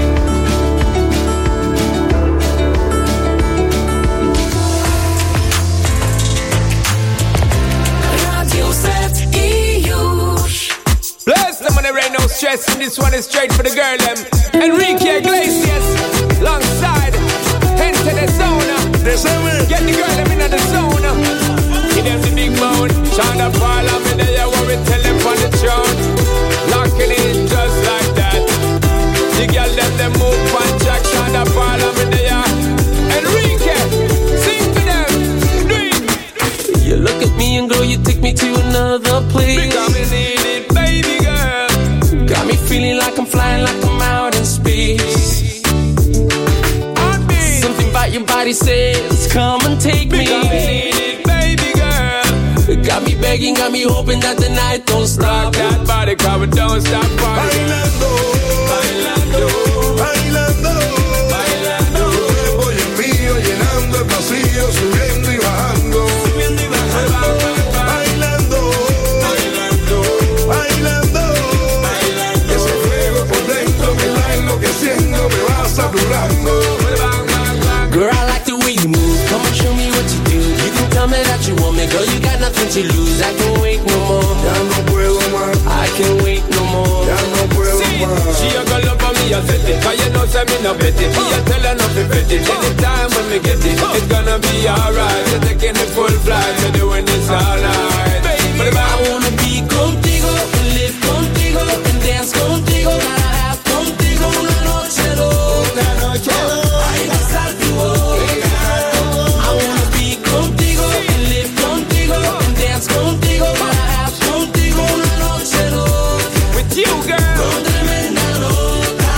Radio Z i już. Bless them when there ain't no stress, and this one is straight for the girl them. Enrique Iglesias, alongside, enter the zone. Get the girl them in the zone. Give them the big bone, Shonda Paul, I'm in there, what we tell them on the throne. Locking in just like that. The girl them move on track, Shonda Paul, I'm in there. Enrique, sing for them, do it. You look at me and girl, you take me to another place. Because me need it, baby girl. Got me feeling like I'm flying, like I'm out in space. Something about your body says, come and take me. Because me need it, baby girl. Got me begging, got me hoping that the night don't stop. Rock that body, come and don't stop party. Bailando, bailando, bailando, bailando. Tu cuerpo y el mío llenando el vacío, subiendo y bajando. Subiendo y bajando. Bailando, bailando, bailando, bailando. Ese fuego por dentro me va enloqueciendo, me va saturando. Girl, I like the way you move. Come and show me what you do. You can tell me that you want me, girl. You got nothing to lose. I can't wait no more. Ya no puedo más. I can't wait no more. Ya no puedo más. She a go love for me, I said it. Cause you know say me no bet it. Me a tell her not to bet it. Anytime when me get it, it's gonna be alright. You're taking the full flight, you're doing this all night. But if I wanna be contigo, and live contigo, and dance contigo, gotta have contigo una noche loca, noche loca. Ay, besar tu boca. I wanna be contigo, and live contigo, and dance contigo, gotta have contigo una noche loca. With you, girl. Con tremenda loca.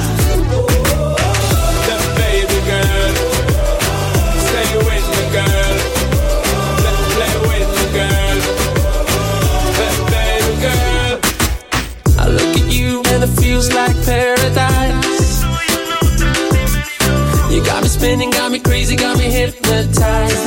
The baby girl. Stay with me, girl. Play with me, girl. The baby girl. I look at you and it feels like paradise. You got me spinning, got me crazy, got me hypnotized.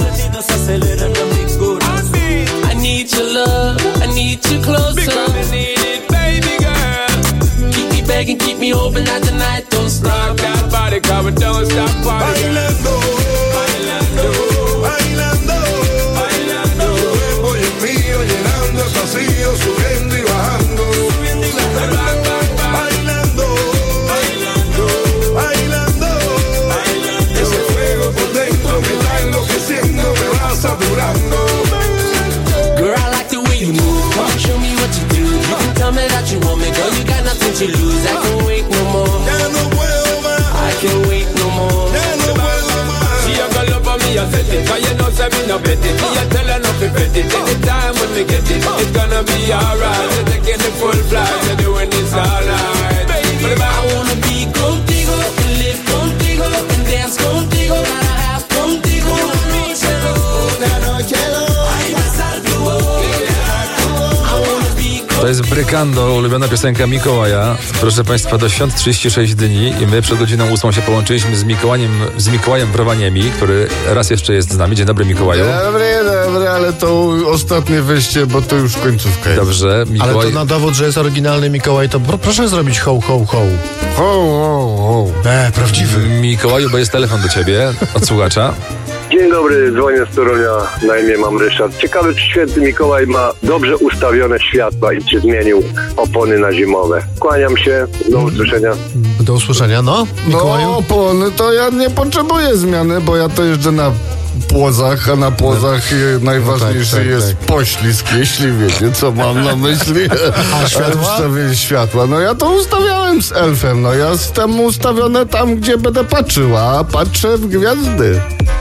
I need your love, I need you closer. Because me need it, baby girl. Keep me begging, keep me hoping that the night don't stop. Rock that body, come and don't stop party. Bailando, bailando, bailando, bailando. Tu cuerpo y el mío llenando el vacío, subiendo y bajando. Subiendo y bajando. Bailando, bailando, bailando, bailando. Ese fuego por dentro me va enloqueciendo, me va saturando. Girl, I like the way you move. Come on, show me what you do. You can tell me that you want me, girl. You got nothing to lose. I can't wait no more. Ya no puedo más. I can't wait no more. Ya no puedo más. She a go love for me, I said it. Cause you know say me no bet it. Me a tell her not to bet it. Anytime when me get it, it's gonna be alright. You're taking the full flight, you're doing this all night. But if I wanna be contigo, and live contigo, and dance contigo, gotta have contigo una noche loca. Ay, besar tu boca. I wanna be contigo. To jest Brykando, ulubiona piosenka Mikołaja. Proszę Państwa, do świąt 36 dni i my przed godziną 8 się połączyliśmy z Mikołajem Wrowaniemi, który raz jeszcze jest z nami. Dzień dobry, Mikołaju. Dobry, ale to ostatnie wyjście, bo to już końcówka jest. Dobrze, Mikołaj... Ale to na dowód, że jest oryginalny Mikołaj, to proszę zrobić ho, ho, ho. Ho, ho, ho. Prawdziwy. Mikołaju, bo jest telefon do ciebie od słuchacza. Dzień dobry, dzwonię z Torunia, na imię mam Ryszard. Ciekawe, czy święty Mikołaj ma dobrze ustawione światła i czy zmienił opony na zimowe. Kłaniam się, do usłyszenia. Do usłyszenia, no, Mikołaju? No, opony to ja nie potrzebuję zmiany, bo ja to jeżdżę na płozach, a na płozach najważniejszy jest poślizg, jeśli wiecie, co mam na myśli. A światła? Ustawienie światła. No ja to ustawiałem z elfem, no ja jestem ustawione tam, gdzie będę patrzył, a patrzę w gwiazdy.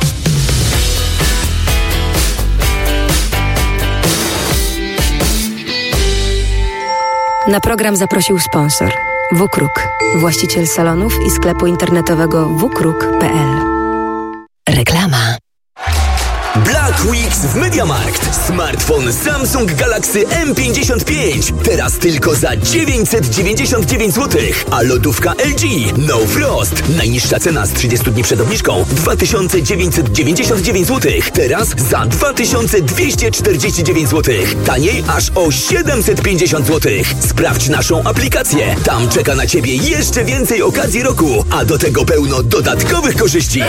Na program zaprosił sponsor WKRUK, właściciel salonów i sklepu internetowego wkruk.pl. Reklama. Black Weeks w MediaMarkt. Smartfon Samsung Galaxy M55. Teraz tylko za 999 zł. A lodówka LG No Frost. Najniższa cena z 30 dni przed obniżką 2999 zł. Teraz za 2249 zł. Taniej aż o 750 zł. Sprawdź naszą aplikację. Tam czeka na Ciebie jeszcze więcej okazji roku, a do tego pełno dodatkowych korzyści.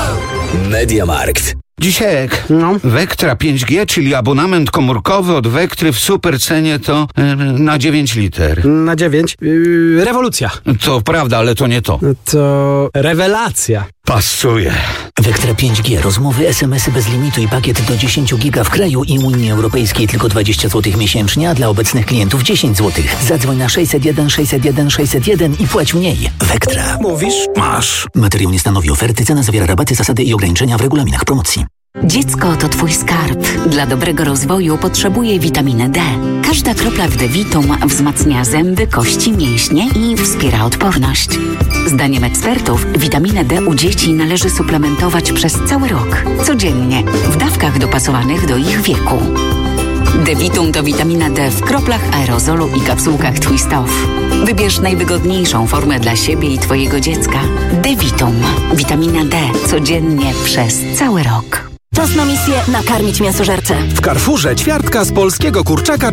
MediaMarkt. Dzisiejek. Vectra 5G, czyli abonament komórkowy od Vectry w super cenie to na 9 liter. Na 9? Rewolucja. To prawda, ale to nie to. To rewelacja. Pasuje. Vectra 5G, rozmowy, SMS-y bez limitu i pakiet do 10 giga w kraju i Unii Europejskiej tylko 20 zł miesięcznie, a dla obecnych klientów 10 zł. Zadzwoń na 601 601 601 i płać mniej. Vectra. Mówisz? Masz. Materiał nie stanowi oferty, cena zawiera rabaty, zasady i ograniczenia w regulaminach promocji. Dziecko to twój skarb. Dla dobrego rozwoju potrzebuje witaminy D. Każda kropla w D-Vitum wzmacnia zęby, kości, mięśnie i wspiera odporność. Zdaniem ekspertów witaminę D u dzieci należy suplementować przez cały rok, codziennie, w dawkach dopasowanych do ich wieku. D-Vitum to witamina D w kroplach aerozolu i kapsułkach Twist Off. Wybierz najwygodniejszą formę dla siebie i twojego dziecka. D-Vitum. Witamina D codziennie przez cały rok. Czas na misję nakarmić mięsożerce. W Carrefourze ćwiartka z polskiego kurczaka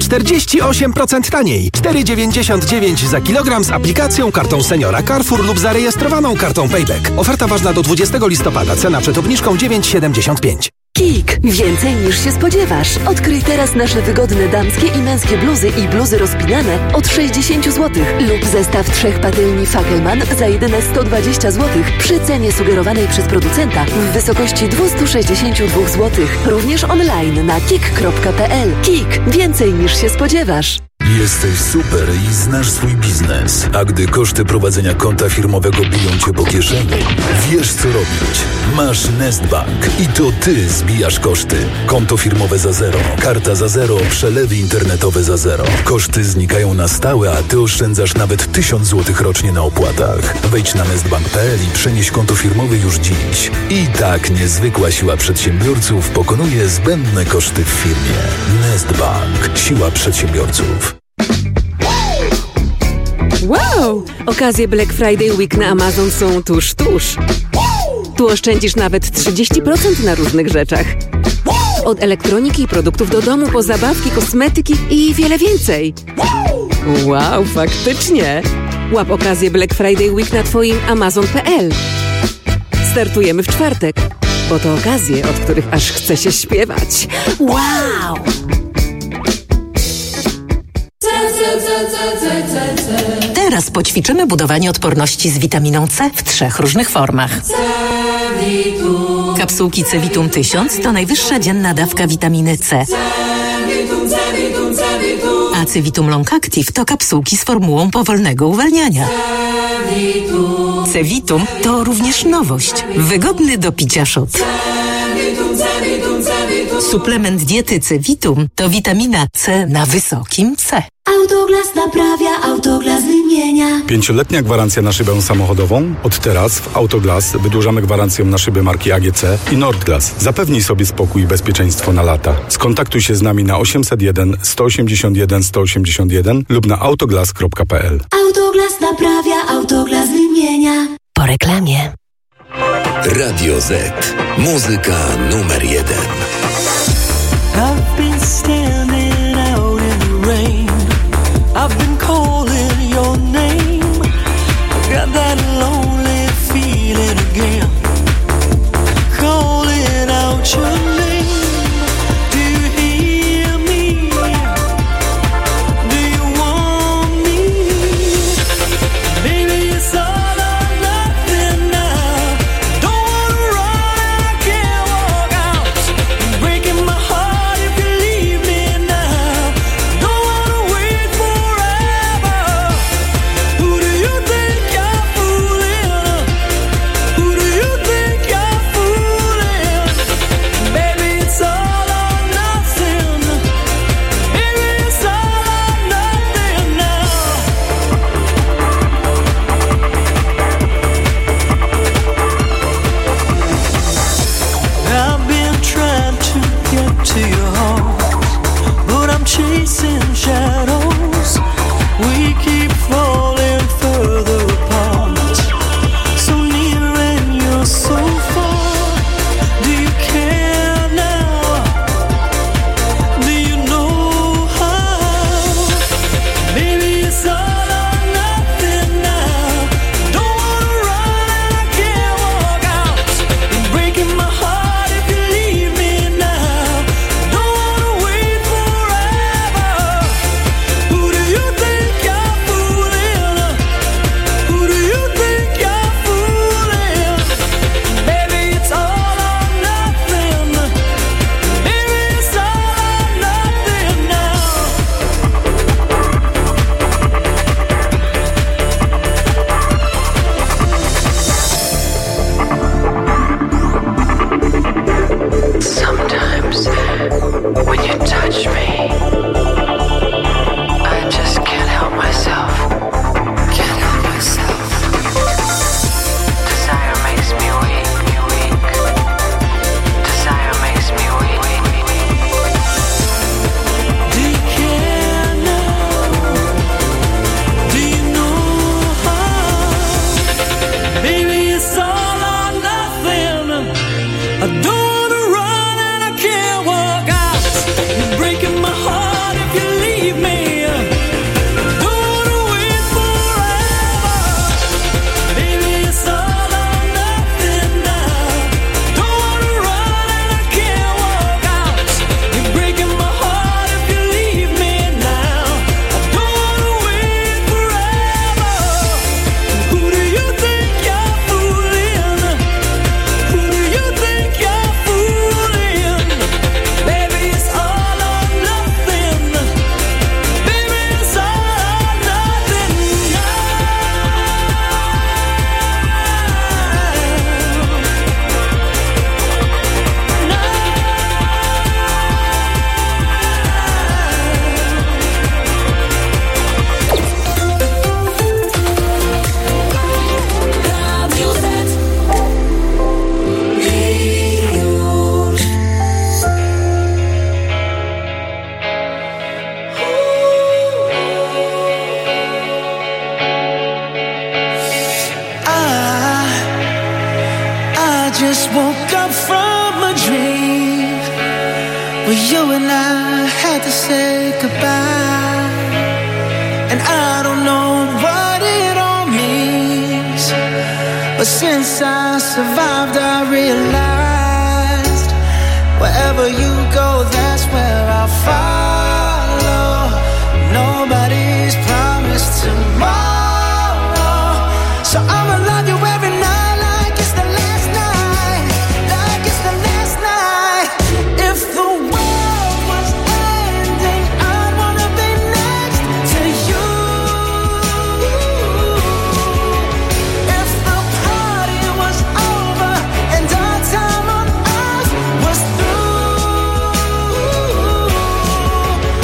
48% taniej. 4,99 za kilogram z aplikacją, kartą seniora Carrefour lub zarejestrowaną kartą Payback. Oferta ważna do 20 listopada. Cena przed obniżką 9,75. KIK. Więcej niż się spodziewasz. Odkryj teraz nasze wygodne damskie i męskie bluzy i bluzy rozpinane od 60 zł lub zestaw 3 patelni Fackelmann za jedyne 120 zł przy cenie sugerowanej przez producenta w wysokości 262 zł. Również online na kik.pl. KIK. Więcej niż się spodziewasz. Jesteś super i znasz swój biznes. A gdy koszty prowadzenia konta firmowego biją cię po kieszeni, wiesz co robić. Masz Nestbank i to ty zbijasz koszty. Konto firmowe za zero, karta za zero, przelewy internetowe za zero. Koszty znikają na stałe, a ty oszczędzasz nawet 1000 zł rocznie na opłatach. Wejdź na nestbank.pl i przenieś konto firmowe już dziś. I tak niezwykła siła przedsiębiorców pokonuje zbędne koszty w firmie. Nestbank. Siła przedsiębiorców. Wow! Okazje Black Friday Week na Amazon są tuż. Tu oszczędzisz nawet 30% na różnych rzeczach. Od elektroniki i produktów do domu, po zabawki, kosmetyki i wiele więcej. Wow, faktycznie! Łap okazję Black Friday Week na twoim Amazon.pl. Startujemy w czwartek, bo to okazje, od których aż chce się śpiewać. Wow! Teraz poćwiczymy budowanie odporności z witaminą C w 3 różnych formach. Kapsułki C-Vitum 1000 to najwyższa dzienna dawka witaminy C. A C-Vitum Long Active to kapsułki z formułą powolnego uwalniania. C-Vitum to również nowość. Wygodny do picia szot. Suplement diety C-Vitum to witamina C na wysokim C. Autoglas naprawia, Autoglas wymienia. 5-letnia gwarancja na szybę samochodową? Od teraz w Autoglas wydłużamy gwarancję na szyby marki AGC i Nordglas. Zapewnij sobie spokój i bezpieczeństwo na lata. Skontaktuj się z nami na 801 181 181 lub na autoglas.pl. Autoglas naprawia, Autoglas wymienia. Po reklamie. Radio Z. Muzyka numer 1. I've been standing out in the rain. I've been calling your name. I got that lonely feeling again. Calling out your name. Do you hear me? Do you want me? Baby, it's all or nothing now. Don't wanna run, I can't walk out. You're breaking my heart if you leave me now. Don't wanna wait forever. keep falling further apart. So near and you're so far. Do you care now? Do you know how? Baby, it's all or nothing now. Don't wanna run and I can't walk out. You're breaking my heart if you leave me now. Don't wanna wait forever. Who do you think you're fooling? Who do you think you're fooling? Baby, it's all or nothing. Baby, it's all or nothing now. Sometimes when you touch me, I just can't help myself. Can't help myself. Desire makes me weak. Desire makes me weak. Do you care now? Do you know how? Baby, it's all or nothing. I don't wanna run and I can't walk out. You're breaking my heart if you leave me. Don't wanna wait forever. Baby, it's all or nothing now. Don't wanna run and I can't walk out. You're breaking my heart if you leave me now. I don't wanna wait forever. Who do you think you're fooling? Who do you think you're fooling? Baby, it's all or nothing. Baby, it's all or nothing I just woke up from a dream where you and I had to say goodbye. And I don't know what it all means, but since I survived, I realized wherever you go, that's where I'll follow. Nobody's promised tomorrow, so I'ma love you every night like it's the last night, like it's the last night. If the world was ending, I'd wanna be next to you. If the party was over and our time on earth was through,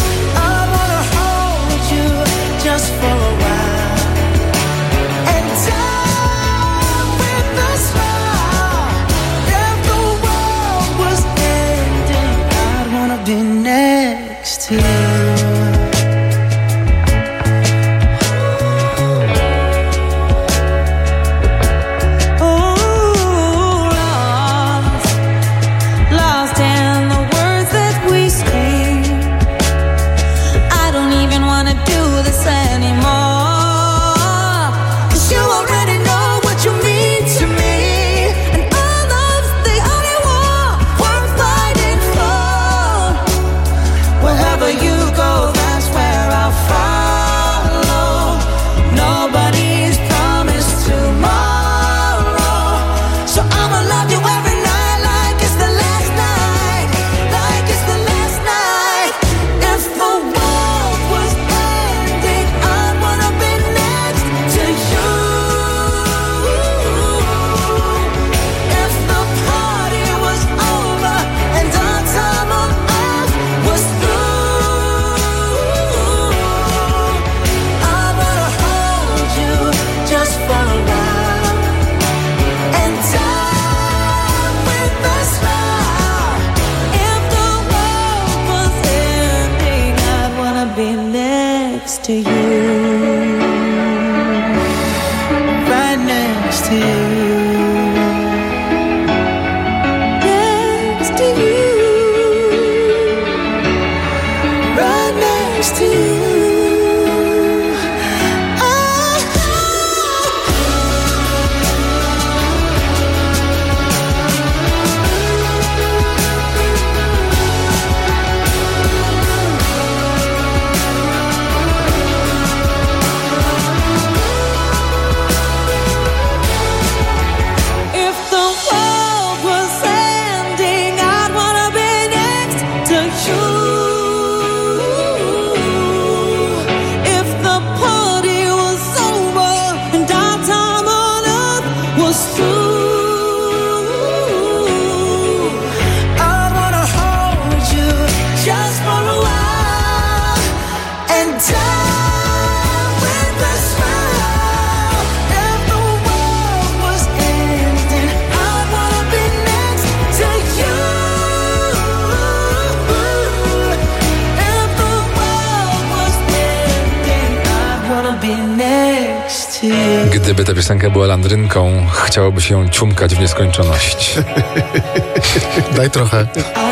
next to you. Gdyby ta piosenka była landrynką, chciałoby się ciumkać w nieskończoność. Daj trochę.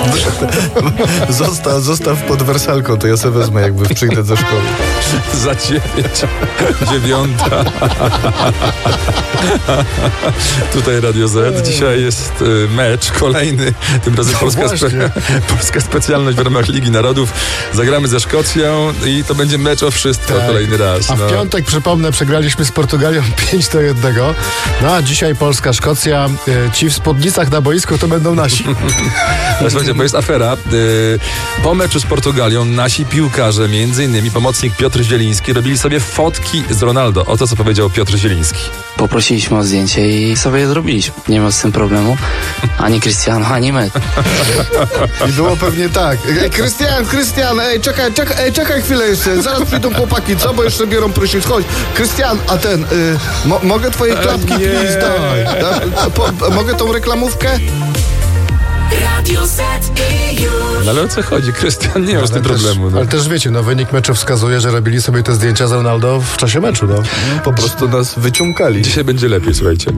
Zostaw pod wersalką, to ja sobie wezmę, jakby przyjdę do szkoły. Za 9:09. Tutaj Radio Z. Dzisiaj jest mecz kolejny. Tym razem polska specjalność w ramach Ligi Narodów. Zagramy ze Szkocją i to będzie mecz o wszystko kolejny raz. A w piątek, przypomnę, przegraliśmy z Portugalią 5-1. No a dzisiaj Polska, Szkocja. Ci w spódnicach na boisku to będą nasi. Słuchajcie, bo jest afera. Po meczu z Portugalią nasi piłkarze, m.in. pomocnik Piotr Zieliński, robili sobie fotki z Ronaldo. Oto co powiedział Piotr Zieliński. Poprosiliśmy o zdjęcie i sobie je zrobiliśmy. Nie ma z tym problemu. Ani Cristiano, ani my. I było pewnie tak. Krystian, czekaj chwilę jeszcze. Zaraz przyjdą chłopaki, co? Bo jeszcze biorą prysznic. Chodź, Krystian, a ten, mogę twoje klapki, please, daj. Mogę tą reklamówkę? Radio Z i już. No ale o co chodzi? Krystian nie miał z tym problemu. Ale też wiecie, wynik meczu wskazuje, że robili sobie te zdjęcia z Ronaldo w czasie meczu. Po prostu nas wyciąkali. Dzisiaj będzie lepiej, słuchajcie.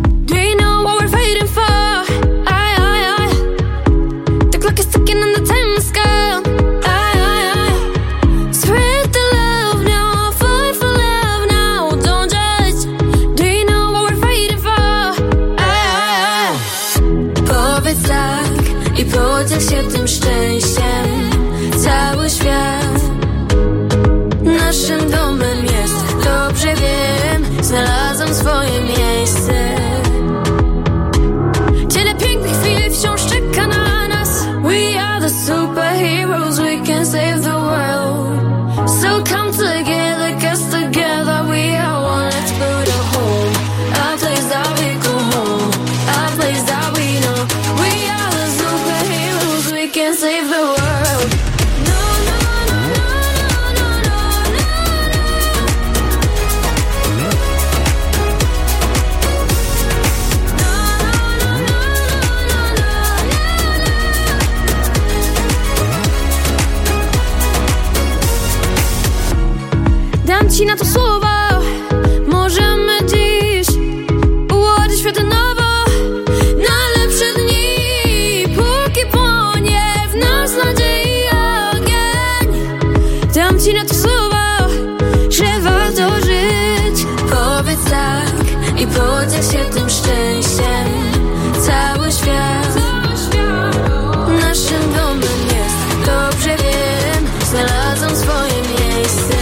I podziel się tym szczęściem. Cały świat naszym domem jest. Dobrze wiem, znalazłam swoje miejsce. Tyle pięknych chwil wciąż czeka na nas. We are the superheroes, we can save the world. So come together, 'cause together we are one. Let's build a home, a place that we go home, a place that we know. We are the superheroes, we can save the world. No, no, no, no, no, no, no. Dam ci na to słowa. Możemy dziś ułożyć świat nowo na lepsze dni, póki płonie w nas nadziei ogień. Dam ci na to słowa, że warto żyć. Powiedz tak i podziel się tym szczęściem. Cały świat naszym domem jest. Dobrze wiem, znalazłam swoje miejsce.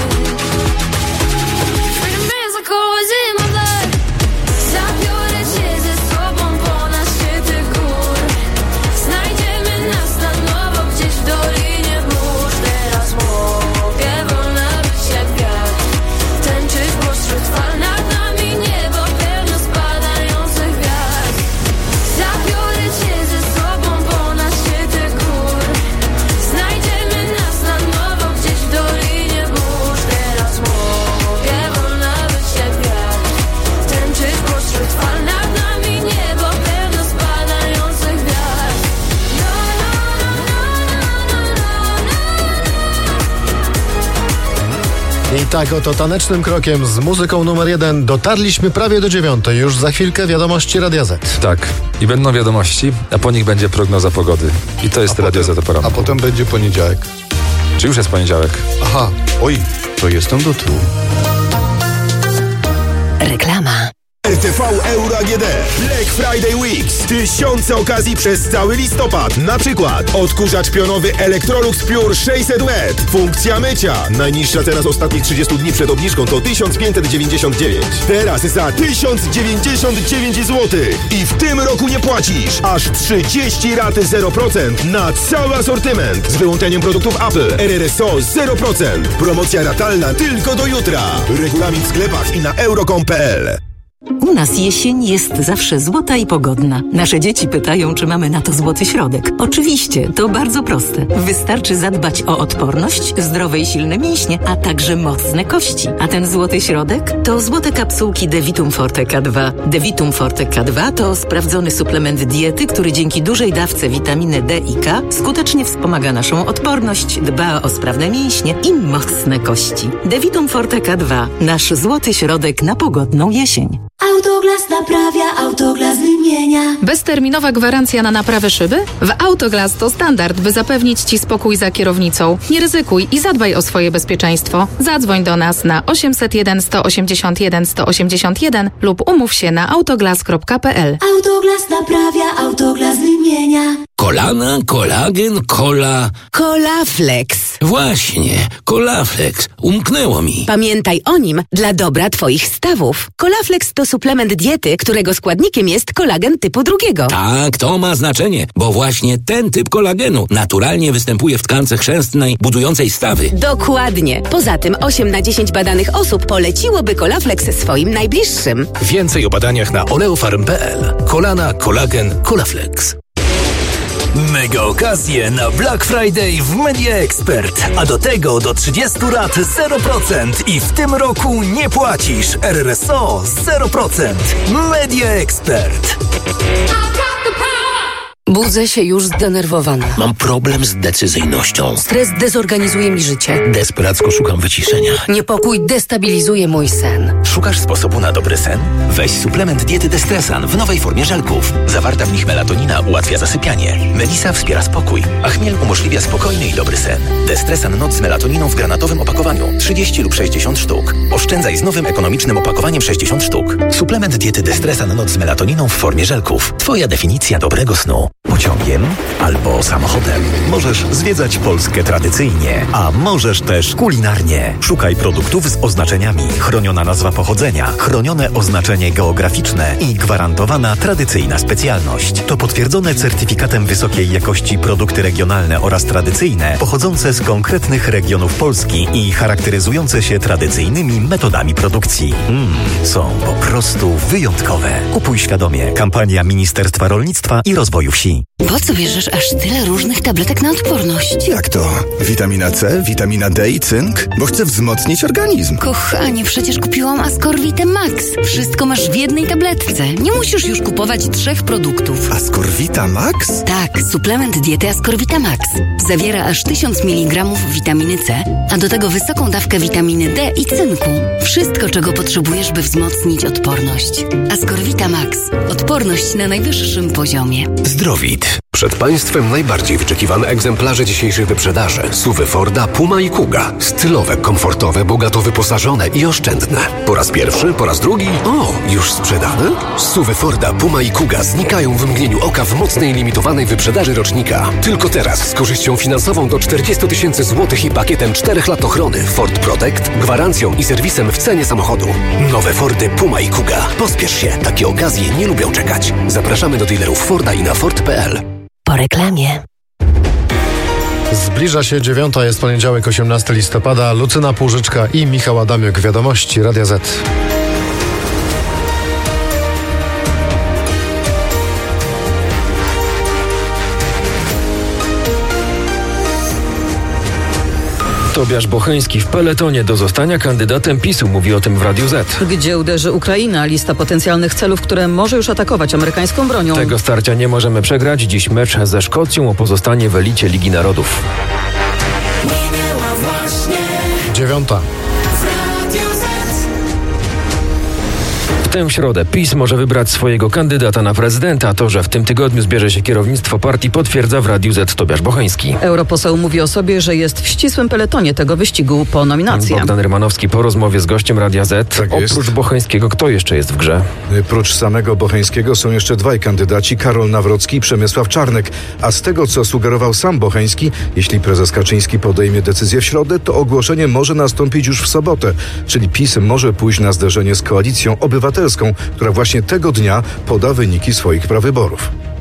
Zabiorę cię ze sobą ponad szczyty gór. Znajdziemy nas na nowo gdzieś w dolinie mórz. Teraz mogę wolna być jak wiatr, tańczyć pośród fal. Nad nami niebo pełne spadających gwiazd. Zabiorę cię ze sobą ponad szczyty gór. Znajdziemy nas na nowo gdzieś w dolinie mórz. Teraz mogę wolna być jak wiatr, tańczyć pośród fal. Nad nami niebo pełne spadających gwiazd. No, no, no, no, I tak oto tanecznym krokiem z muzyką numer 1 dotarliśmy prawie do 9. Już za chwilkę wiadomości Radia Z. Tak. I będą wiadomości, a po nich będzie prognoza pogody. I to jest Radio Z o poranku. A potem będzie poniedziałek. Czy już jest poniedziałek? Aha, oj, to jestem do tyłu. Reklama. RTV Euro AGD. Black Friday Weeks. Tysiące okazji przez cały listopad. Na przykład odkurzacz pionowy Electrolux Pure 600 W. Funkcja mycia. Najniższa cena z ostatnich 30 dni przed obniżką to 1599. Teraz za 1099 zł. I w tym roku nie płacisz. Aż 30 raty 0% na cały asortyment. Z wyłączeniem produktów Apple. RRSO 0%. Promocja ratalna tylko do jutra. Regulamin w sklepach i na euro.com.pl. U nas jesień jest zawsze złota i pogodna. Nasze dzieci pytają, czy mamy na to złoty środek. Oczywiście, to bardzo proste. Wystarczy zadbać o odporność, zdrowe i silne mięśnie, a także mocne kości. A ten złoty środek to złote kapsułki Devitum Forte K2. Devitum Forte K2 to sprawdzony suplement diety, który dzięki dużej dawce witaminy D i K skutecznie wspomaga naszą odporność, dba o sprawne mięśnie i mocne kości. Devitum Forte K2. Nasz złoty środek na pogodną jesień. Autoglas naprawia, Autoglas wymienia. Bezterminowa gwarancja na naprawę szyby? W Autoglas to standard, by zapewnić Ci spokój za kierownicą. Nie ryzykuj i zadbaj o swoje bezpieczeństwo. Zadzwoń do nas na 801 181 181 lub umów się na autoglas.pl. Autoglas naprawia, Autoglas wymienia. Kolana, kolagen, kola... Kolaflex. Właśnie, Kolaflex. Umknęło mi. Pamiętaj o nim dla dobra Twoich stawów. Kolaflex to suplement diety, którego składnikiem jest kolagen typu 2. Tak, to ma znaczenie, bo właśnie ten typ kolagenu naturalnie występuje w tkance chrzęstnej budującej stawy. Dokładnie. Poza tym 8 na 10 badanych osób poleciłoby Kolaflex swoim najbliższym. Więcej o badaniach na oleofarm.pl. Kolana, kolagen, Kolaflex. Mega okazje na Black Friday w Media Expert. A do tego do 30 lat 0% i w tym roku nie płacisz. RRSO 0%. Media Expert. Budzę się już zdenerwowana. Mam problem z decyzyjnością. Stres dezorganizuje mi życie. Desperacko szukam wyciszenia. Niepokój destabilizuje mój sen. Szukasz sposobu na dobry sen? Weź suplement diety Destresan w nowej formie żelków. Zawarta w nich melatonina ułatwia zasypianie. Melisa wspiera spokój, a chmiel umożliwia spokojny i dobry sen. Destresan Noc z melatoniną w granatowym opakowaniu. 30 lub 60 sztuk. Oszczędzaj z nowym ekonomicznym opakowaniem 60 sztuk. Suplement diety Destresan Noc z melatoniną w formie żelków. Twoja definicja dobrego snu. Pociągiem albo samochodem. Możesz zwiedzać Polskę tradycyjnie, a możesz też kulinarnie. Szukaj produktów z oznaczeniami. Chroniona nazwa pochodzenia, chronione oznaczenie geograficzne i gwarantowana tradycyjna specjalność. To potwierdzone certyfikatem wysokiej jakości produkty regionalne oraz tradycyjne, pochodzące z konkretnych regionów Polski i charakteryzujące się tradycyjnymi metodami produkcji. Są po prostu wyjątkowe. Kupuj świadomie. Kampania Ministerstwa Rolnictwa i Rozwoju Wsi. Po co bierzesz aż tyle różnych tabletek na odporność? Jak to? Witamina C, witamina D i cynk? Bo chcę wzmocnić organizm. Kochanie, przecież kupiłam Ascorvite Max. Wszystko masz w jednej tabletce. Nie musisz już kupować 3 produktów. Ascorvita Max? Tak, suplement diety Ascorvita Max. Zawiera aż 1000 mg witaminy C, a do tego wysoką dawkę witaminy D i cynku. Wszystko, czego potrzebujesz, by wzmocnić odporność. Ascorvita Max. Odporność na najwyższym poziomie. Zdrowit. Przed Państwem najbardziej wyczekiwane egzemplarze dzisiejszej wyprzedaży. SUV-y Forda, Puma i Kuga. Stylowe, komfortowe, bogato wyposażone i oszczędne. Po raz pierwszy, po raz drugi. O, już sprzedane? SUV-y Forda, Puma i Kuga znikają w mgnieniu oka w mocnej, limitowanej wyprzedaży rocznika. Tylko teraz z korzyścią finansową do 40 000 złotych i pakietem 4 lat ochrony Ford Protect, gwarancją i serwisem w cenie samochodu. Nowe Fordy, Puma i Kuga. Pospiesz się, takie okazje nie lubią czekać. Zapraszamy do dealerów Forda i na Ford.pl. Po reklamie. Zbliża się 9, jest poniedziałek, 18 listopada. Lucyna Półżyczka i Michał Adamiuk. Wiadomości Radia Z. Tobiasz Bocheński w peletonie do zostania kandydatem PiS-u. Mówi o tym w Radiu Z. Gdzie uderzy Ukraina? Lista potencjalnych celów, które może już atakować amerykańską bronią. Tego starcia nie możemy przegrać. Dziś mecz ze Szkocją o pozostanie w elicie Ligi Narodów. 9. W tę środę PiS może wybrać swojego kandydata na prezydenta. To, że w tym tygodniu zbierze się kierownictwo partii, potwierdza w Radiu Z Tobiasz Bocheński. Europoseł mówi o sobie, że jest w ścisłym peletonie tego wyścigu po nominację. Bogdan Rymanowski po rozmowie z gościem Radia Z. Tak Oprócz Bocheńskiego, kto jeszcze jest w grze? Prócz samego Bocheńskiego są jeszcze 2 kandydaci, Karol Nawrocki i Przemysław Czarnek. A z tego, co sugerował sam Bocheński, jeśli prezes Kaczyński podejmie decyzję w środę, to ogłoszenie może nastąpić już w sobotę. Czyli PiS może pójść na zderzenie z Koalicją Obywatelską, która właśnie tego dnia poda wyniki swoich prawyborów.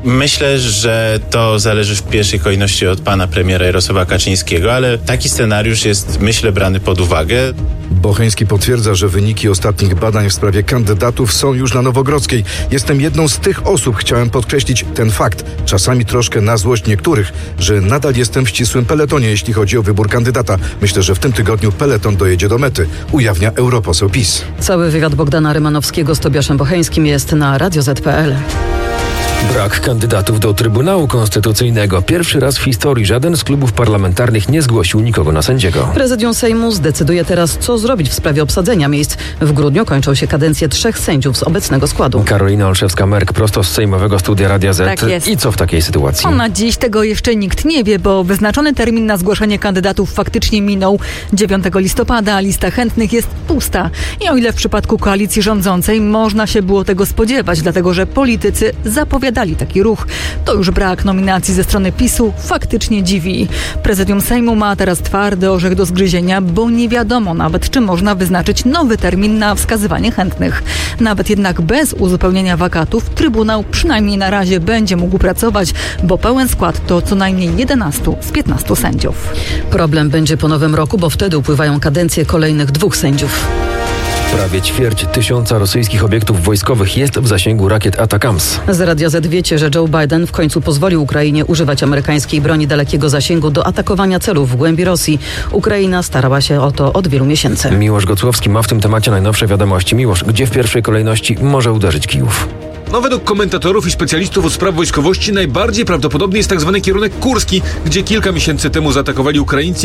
Myślę, że to zależy w pierwszej kolejności od pana premiera Jarosława Kaczyńskiego, ale taki scenariusz jest, myślę, brany pod uwagę. Bocheński potwierdza, że wyniki ostatnich badań w sprawie kandydatów są już na Nowogrodzkiej. Jestem jedną z tych osób, chciałem podkreślić ten fakt, czasami troszkę na złość niektórych, że nadal jestem w ścisłym peletonie, jeśli chodzi o wybór kandydata. Myślę, że w tym tygodniu peleton dojedzie do mety, ujawnia europoseł PiS. Cały wywiad Bogdana Rymanowskiego z Tobiaszem Bocheńskim jest na radioz.pl. Brak kandydatów do Trybunału Konstytucyjnego. Pierwszy raz w historii żaden z klubów parlamentarnych nie zgłosił nikogo na sędziego. Prezydium Sejmu zdecyduje teraz, co zrobić w sprawie obsadzenia miejsc. W grudniu kończą się kadencje 3 sędziów z obecnego składu. Karolina Olszewska-Merk prosto z sejmowego studia Radia Z. Tak jest. I co w takiej sytuacji? Na dziś tego jeszcze nikt nie wie, bo wyznaczony termin na zgłoszenie kandydatów faktycznie minął 9 listopada, a lista chętnych jest pusta. I o ile w przypadku koalicji rządzącej można się było tego spodziewać, dlatego że politycy zapowiadali taki ruch, to już brak nominacji ze strony PiS-u faktycznie dziwi. Prezydium Sejmu ma teraz twardy orzech do zgryzienia, bo nie wiadomo nawet, czy można wyznaczyć nowy termin na wskazywanie chętnych. Nawet jednak bez uzupełnienia wakatów Trybunał przynajmniej na razie będzie mógł pracować, bo pełen skład to co najmniej 11 z 15 sędziów. Problem będzie po nowym roku, bo wtedy upływają kadencje kolejnych 2 sędziów. Prawie 250 rosyjskich obiektów wojskowych jest w zasięgu rakiet ATACMS. Z Radia Z wiecie, że Joe Biden w końcu pozwolił Ukrainie używać amerykańskiej broni dalekiego zasięgu do atakowania celów w głębi Rosji. Ukraina starała się o to od wielu miesięcy. Miłosz Gocłowski ma w tym temacie najnowsze wiadomości. Miłosz, gdzie w pierwszej kolejności może uderzyć Kijów? No według komentatorów i specjalistów od spraw wojskowości najbardziej prawdopodobny jest tzw. kierunek kurski, gdzie kilka miesięcy temu zaatakowali Ukraińcy